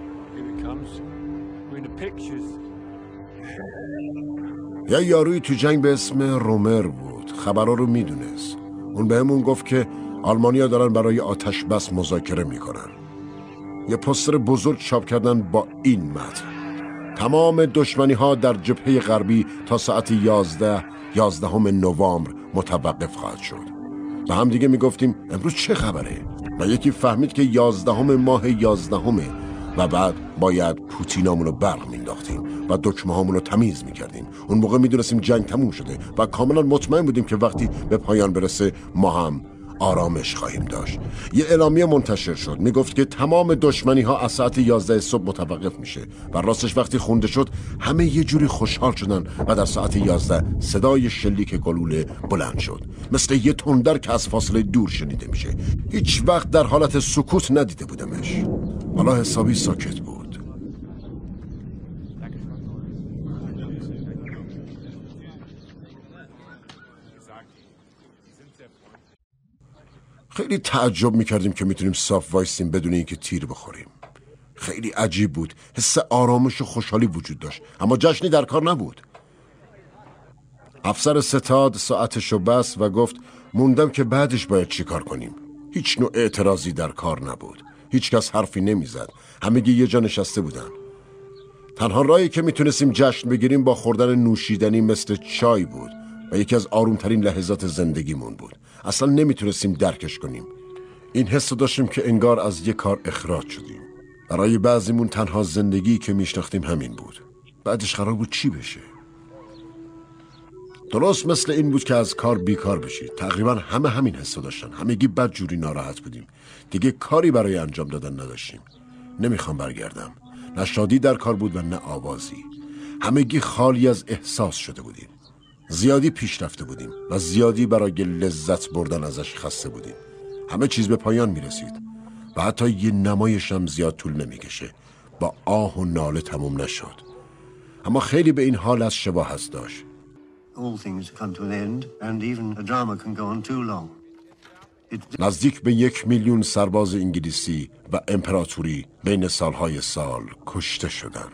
یه یاروی تو جنگ به اسم رومر بود. خبرها رو میدونست. اون بهمون گفت که آلمانیا دارن برای آتش بس مذاکره میکنن. یه پوستر بزرگ چاپ کردن با این متن: تمام دشمنی ها در جبهه غربی تا ساعت 11 نوامبر متوقف خواهد شد. و هم دیگه میگفتیم امروز چه خبره؟ و یکی فهمید که 11 ماه 11 و بعد باید پوتینامون رو برق مینداختیم و دکمه هامون رو تمیز میکردیم. اون موقع میدونستیم جنگ تموم شده و کاملا مطمئن بودیم که وقتی به پایان برسه ما هم آرامش خواهیم داشت. یه اعلامیه منتشر شد میگفت که تمام دشمنی ها از ساعت 11 صبح متوقف میشه و راستش وقتی خونده شد همه یه جوری خوشحال شدن و در ساعت 11 صدای شلیک گلوله بلند شد، مثل یه تندر که از فاصله دور شنیده میشه. هیچ وقت در حالت سکوت ندیده بودمش. حالا حسابی ساکت بود. خیلی تعجب میکردیم که میتونیم صاف وایسیم بدون اینکه تیر بخوریم. خیلی عجیب بود. حس آرامش و خوشحالی وجود داشت، اما جشنی در کار نبود. افسر ستاد ساعتشو بست و گفت موندم که بعدش باید چی کار کنیم. هیچ نوع اعتراضی در کار نبود. هیچ کس حرفی نمیزد. همگی یه جا نشسته بودن. تنها راهی که میتونستیم جشن بگیریم با خوردن نوشیدنی مثل چای بود و یکی از آرومترین لحظات زندگیمون بود. اصلا نمیتونستیم درکش کنیم. این حس داشتیم که انگار از یک کار اخراج شدیم. برای بعضیمون تنها زندگی که میشناختیم همین بود. بعدش قرار بود چی بشه؟ درست مثل این بود که از کار بیکار بشید. تقریبا همه همین حس داشتن. همگی بدجوری ناراحت بودیم. دیگه کاری برای انجام دادن نداشتیم. نمیخوام برگردم. نه شادی در کار بود و نه آوازی. همگی خالی از احساس شده بودیم. زیادی پیش رفته بودیم و زیادی برای لذت بردن ازش خسته بودیم. همه چیز به پایان میرسید و حتی یه نمایش هم زیاد طول نمیکشه. با آه و ناله تموم نشد. اما خیلی به این حال از شباهت داشت. نزدیک به 1 میلیون سرباز انگلیسی و امپراتوری بین سالهای سال کشته شدند.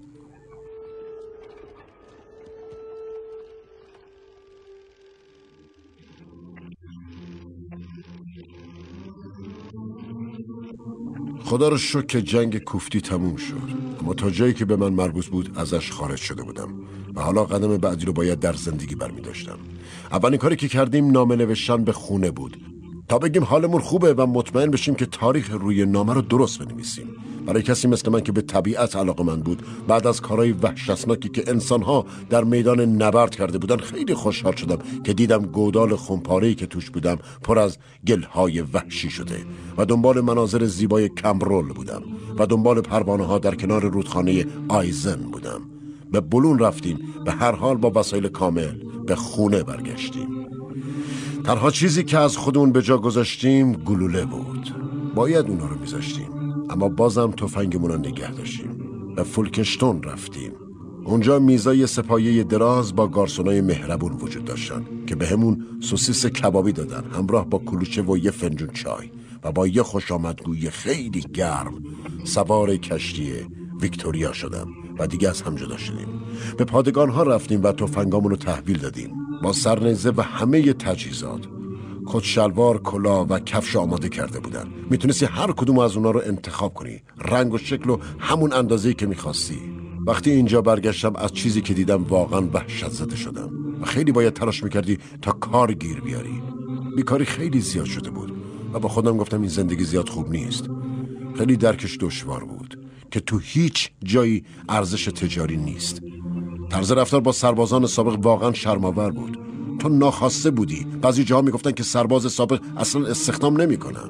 خدا رو شکر که جنگ کوفتی تموم شد، اما تا جایی که به من مربوط بود ازش خارج شده بودم و حالا قدم بعدی رو باید در زندگی برمی داشتم. اولین کاری که کردیم نامه نوشتن به خونه بود تا بگیم حالمون خوبه و مطمئن بشیم که تاریخ روی نامه رو درست بنویسیم. برای کسی مثل من که به طبیعت علاقه‌مند بود، بعد از کارهای وحشتناکی که انسان‌ها در میدان نبرد کرده بودن خیلی خوشحال شدم که دیدم گودال خمپاره‌ای که توش بودم پر از گل‌های وحشی شده و دنبال مناظر زیبای کمرول بودم و دنبال پروانه‌ها در کنار رودخانه آیزن بودم. به بلون رفتیم، به هر حال با وسایل کامل به خونه برگشتیم. تنها چیزی که از خودمون به جا گذاشتیم گلوله بود. باید اونا رو میذاشتیم، اما بازم تفنگمون رو نگه داشتیم. به فولکشتون رفتیم. اونجا میزای سپایه دراز با گارسونای مهربون وجود داشتن که به همون سوسیس کبابی دادن همراه با کلوچه و یه فنجون چای و با یه خوشامدگویی خیلی گرم سوار کشتی ویکتوریا شدم و دیگه از هم جدا شدیم. به پادگان ها رفتیم و تفنگامون رو تحویل دادیم با سرنیزه و همه تجهیزات. کت شلوار، کلاه و کفش آماده کرده بودن. میتونستی هر کدوم از اونا رو انتخاب کنی، رنگ و شکل و همون اندازه‌ای که میخواستی. وقتی اینجا برگشتم از چیزی که دیدم واقعا وحشت زده شدم و خیلی باید تلاش میکردی تا کار گیر بیاری. بیکاری خیلی زیاد شده بود و با خودم گفتم این زندگی زیاد خوب نیست. خیلی درکش دشوار بود که تو هیچ جایی ارزش تجاری نیست. طرز رفتار با سربازان سابق واقعا شرم‌آور بود. تو ناخواسته بودی. بعضی جاها میگفتن که سرباز سابق اصلا استخدام نمی‌کنن.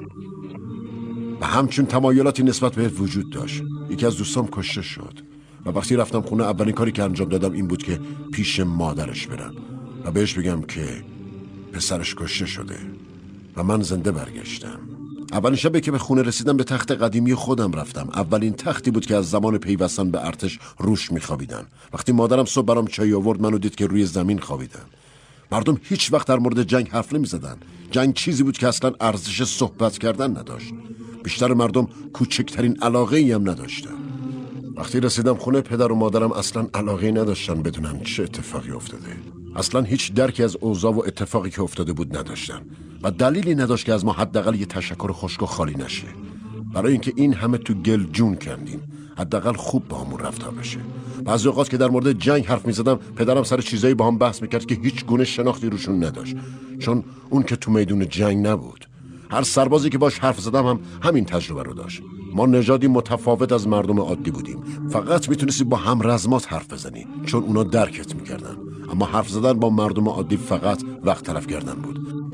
و همچون تمایلاتی نسبت بهت وجود داشت. یکی از دوستام کشته شد و وقتی رفتم خونه اولین کاری که انجام دادم این بود که پیش مادرش برم و بهش بگم که پسرش کشته شده و من زنده برگشتم. اولین شبی که به خونه رسیدم به تخت قدیمی خودم رفتم. اولین تختی بود که از زمان پیوستن به ارتش روش میخوابیدن. وقتی مادرم صبح برام چای آورد منو دید که روی زمین خوابیدم. مردم هیچ وقت در مورد جنگ حرف نمیزدن. جنگ چیزی بود که اصلا ارزش صحبت کردن نداشت. بیشتر مردم کوچکترین علاقه‌ای هم نداشتن. وقتی رسیدم خونه پدر و مادرم اصلا علاقه‌ای نداشتن بدونن چه اتفاقی افتاده. اصلا هیچ درکی از اوضاع و اتفاقی که افتاده بود نداشتن و دلیلی نداشت که از ما حداقل یه تشکر خشک و خالی نشه. برای اینکه این همه تو گل جون کندیم حداقل خوب با همون رفتار بشه. بعضی اوقات که در مورد جنگ حرف می‌زدم پدرم سر چیزایی با هم بحث می‌کرد که هیچ گونه شناختی روشون نداشت، چون اون که تو میدون جنگ نبود. هر سربازی که باش حرف زدم هم همین تجربه رو داشت. ما نژادی متفاوت از مردم عادی بودیم. فقط میتونستی با هم رزمات حرف بزنی چون اونا درکت میکردن، اما حرف زدن با مردم عادی فقط وقت تلف کردن بود.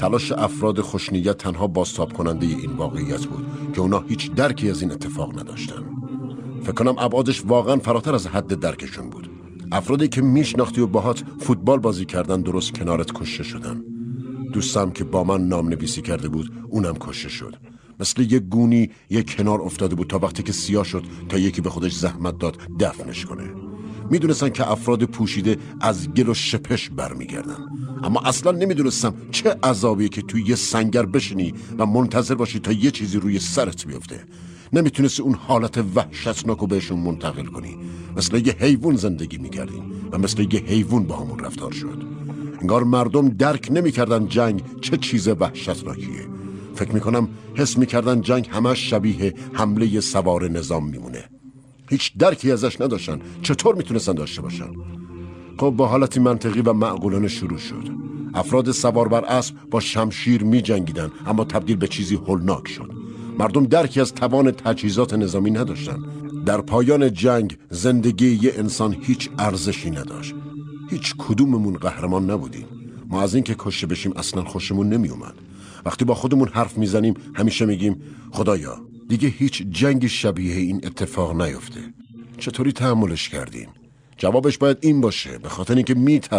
تلاش افراد خوشنیت تنها بازتاب کننده این واقعیت بود که اونا هیچ درکی از این اتفاق نداشتن. فکر کنم ابعادش واقعا فراتر از حد درکشون بود. افرادی که میشناختی و باهات فوتبال بازی کردن درست کنارت کشته شدن. دوستم که با من نام نویسی کرده بود اونم کشته شد. مثل یه گونی یه کنار افتاده بود تا وقتی که سیاه شد تا یکی به خودش زحمت داد دفنش کنه. میدونستن که افراد پوشیده از گل و شپش برمیگردن، اما اصلا نمیدونستم چه عذابیه که توی یه سنگر بشینی و منتظر باشی تا یه چیزی روی سرت بیفته. نمیتونستی اون حالت وحشتناک رو بهشون منتقل کنی. مثل یه حیوان زندگی میکردیم و مثل یه حیوان با همون رفتار شد. انگار مردم درک نمیکردن جنگ چه چیز وحشتناکیه. فکر میکنم حس میکردن جنگ همش شبیه حمله سوار نظام میمونه. هیچ درکی ازش نداشتن. چطور میتونستن داشته باشن؟ خب با حالتی منطقی و معقولانه شروع شد. افراد سوار بر اسب با شمشیر میجنگیدن، اما تبدیل به چیزی هولناک شد. مردم درکی از توان تجهیزات نظامی نداشتن. در پایان جنگ زندگی یه انسان هیچ ارزشی نداشت. هیچ کدوممون قهرمان نبودیم. ما از این که کشته بشیم اصلا خوشمون نمیومد. وقتی با خودمون حرف میزنیم همیشه میگیم خدایا دیگه هیچ جنگ شبیه این اتفاق نیفته. چطوری تحملش کردیم؟ جوابش باید این باشه، به خاطر اینکه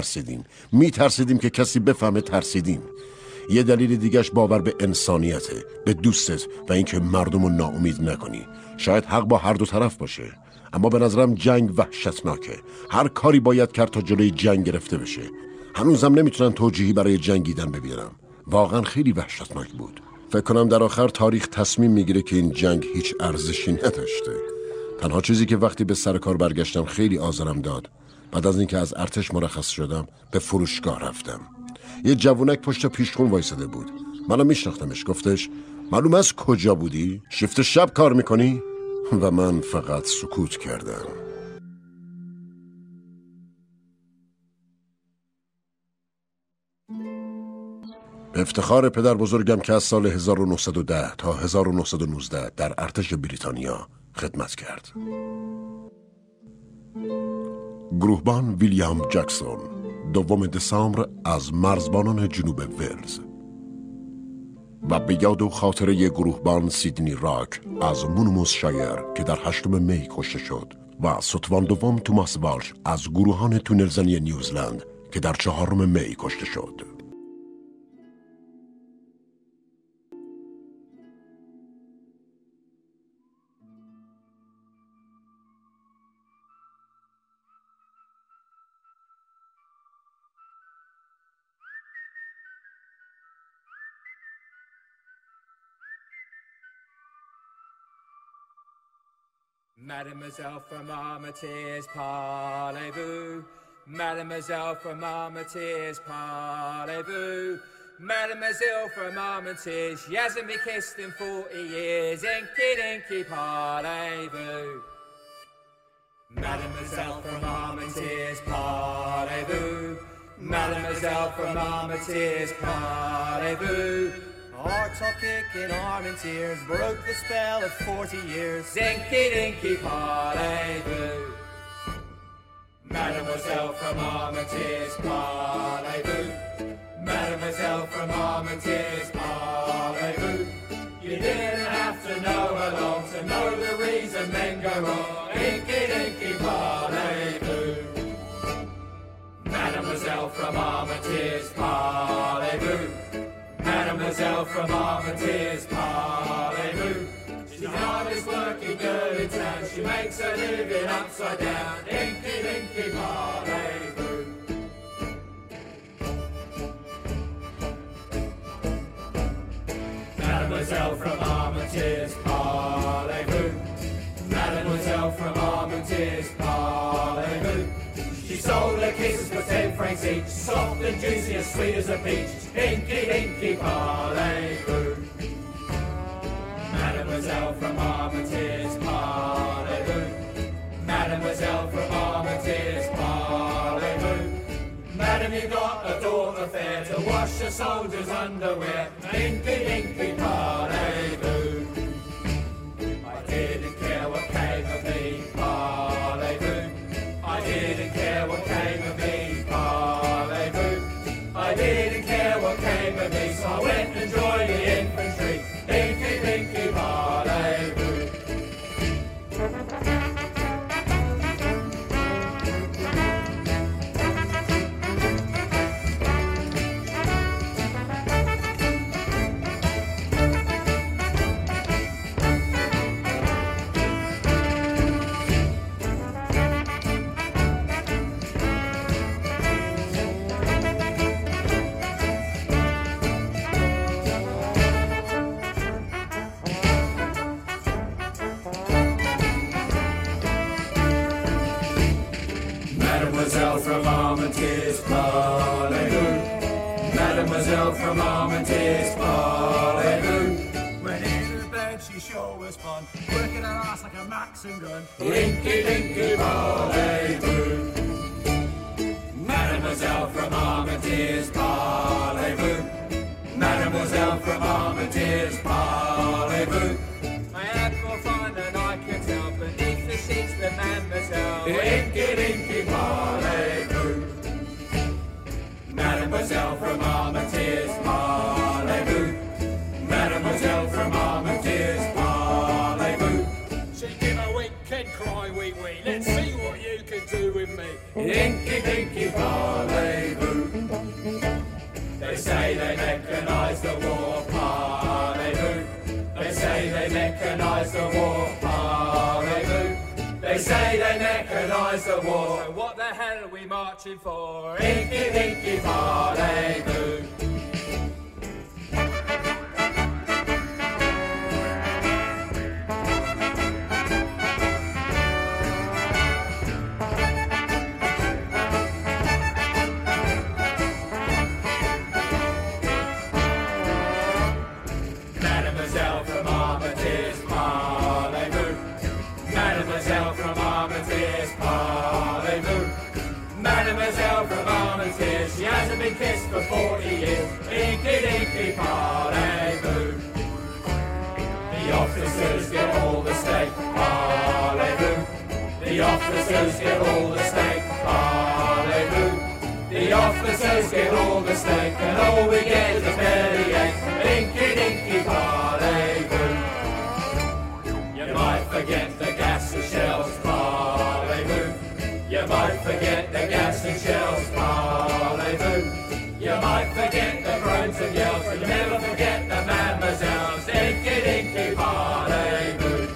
میترسیدیم که کسی بفهمه ترسیدیم. یه دلیل دیگهش باور به انسانیته، به دوستت و اینکه مردمو ناامید نکنی. شاید حق با هر دو طرف باشه، اما به نظرم جنگ وحشتناکه. هر کاری باید کرد تا جلوی جنگ گرفته بشه. هنوزم نمیتونن توجیهی برای جنگیدن ببینم. واقعا خیلی وحشتناک بود. فکر کنم در آخر تاریخ تصمیم میگیره که این جنگ هیچ ارزشی نداشته. تنها چیزی که وقتی به سر کار برگشتم خیلی آزارم داد، بعد از اینکه از ارتش مرخص شدم به فروشگاه رفتم. یه جوونک پشت پیشخون وایساده بود. منو میشناختمش. گفتش معلوم از کجا بودی؟ شیفت شب کار میکنی؟ و من فقط سکوت کردم. به افتخار پدر بزرگم که از سال 1910 تا 1919 در ارتش بریتانیا خدمت کرد. گروهبان ویلیام جکسون، 2 دسامبر از مرزبانان جنوب ولز. و به یاد و خاطره گروهبان سیدنی راک از مونموث شایر که در 8 می کشته شد و ستوان دوم توماس والش از گروهان تونلزنی نیوزلند که در 4 می کشته شد. Mademoiselle from Armentières, parlez-vous? Mademoiselle from Armentières, parlez-vous? Mademoiselle from Armentières, she hasn't been kissed in 40 years. Inky dinky, parlez-vous? Mademoiselle from Armentières, parlez-vous? Mademoiselle from Armentières, parlez-vous? Hearts all kicking, Armentières broke the spell of 40 years. Zinky dinky, parlez-vous? Mademoiselle from Armentières, parlez-vous? Mademoiselle from Armentières, parlez-vous? You didn't have to know her long to know the reason men go wrong. Inky dinky, parlez-vous? Mademoiselle from Armentières, parlez-vous? Mademoiselle from Armentières, parlez-vous? She's the hardest working girl in town. She makes her living upside down. Inky dinky, parlez-vous? Mademoiselle from Armentières, parlez-vous? Mademoiselle from Armentières, parlez-vous? She sold her kisses for 10 francs each, soft and juicy and sweet as a peach. Inky dinky, parlez-vous? Mademoiselle from Armentières, parlez-vous? Mademoiselle from Armentières, parlez-vous? Madam, you got a daughter fair to wash a soldier's underwear. Inky dinky, parlez-vous? I didn't care what came of me, parlez-vous? I didn't care what came of me, parlez-vous? I didn't care what came of me, so I Mademoiselle from Armentières, parlez-vous? Mademoiselle from Armentières, parlez-vous? When in the bed she sure was fun, working her ass like a Maxim gun. Dinky dinky parlez-vous? Mademoiselle from Armentières, parlez-vous? Mademoiselle from Armentières, parlez-vous? I had more fun than I could tell beneath the sheets the mademoiselle. Dinky dinky parlez-vous? Mademoiselle from Armentières, parlez-vous? Mademoiselle from Armentières, parlez-vous? She give a wicked cry, wee wee. Let's see what you can do with me. Dinky dinky parlez-vous? They say they mechanise the war, parlez-vous? They say they mechanise the war, parlez-vous? They say they mechanise the war. So what the hell are we marching for? Dinky dinky parlez-vous? Mademoiselle from Armentières, parlez-vous? Mademoiselle from Armentières, parlez-vous? Mademoiselle from Armentières, she hasn't been kissed for 40 years. Dinky dinky parlez-vous? The officers get all the steak, parlez-vous? The officers get all the steak, parlez-vous? The officers get all the steak, and all we get is a bellyache. Dinky dinky parlez-vous? You might forget the gas and shells, parlez-vous? You might forget the gas and shells, parlez-vous? You might forget the groans and yells, but you never forget the mademoiselles. Dinky dinky parlez-vous?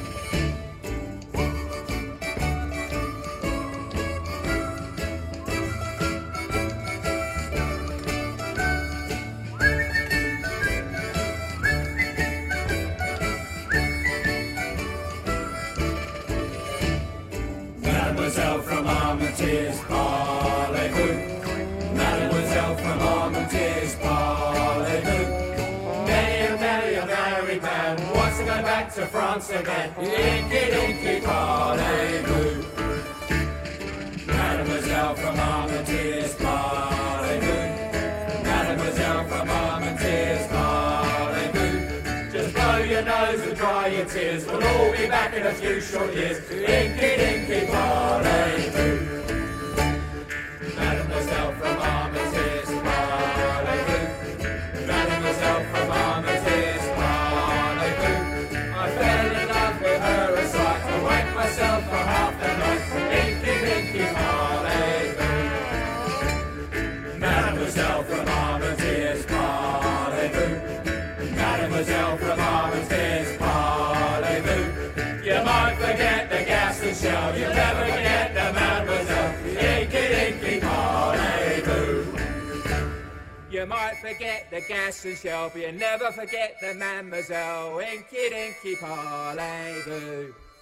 Mademoiselle from Armentières, parlez-vous? Mademoiselle from Armentières, parlez-vous? Many a married man wants to go back to France again. Dinky dinky parlez-vous? Mademoiselle from Armentières, parlez-vous? Mademoiselle from Armentières, parlez-vous? Just blow your nose and dry your tears. We'll all be back in a few short years. Dinky dinky parlez-vous? Mademoiselle from Armentières, parlez-vous? Mademoiselle from Armentières, parlez-vous? I fell in love with her a sight. I whacked myself for half the night. Dinky dinky parlez-vous? Mademoiselle from Armentières, parlez-vous? Mademoiselle from Armentières, parlez-vous? You might forget the gas and shell, you'll never forget the mademoiselle. Dinky dinky parlez-vous? You might forget the gas and shell, but you never forget the mademoiselle. Inky dinky parlez-vous?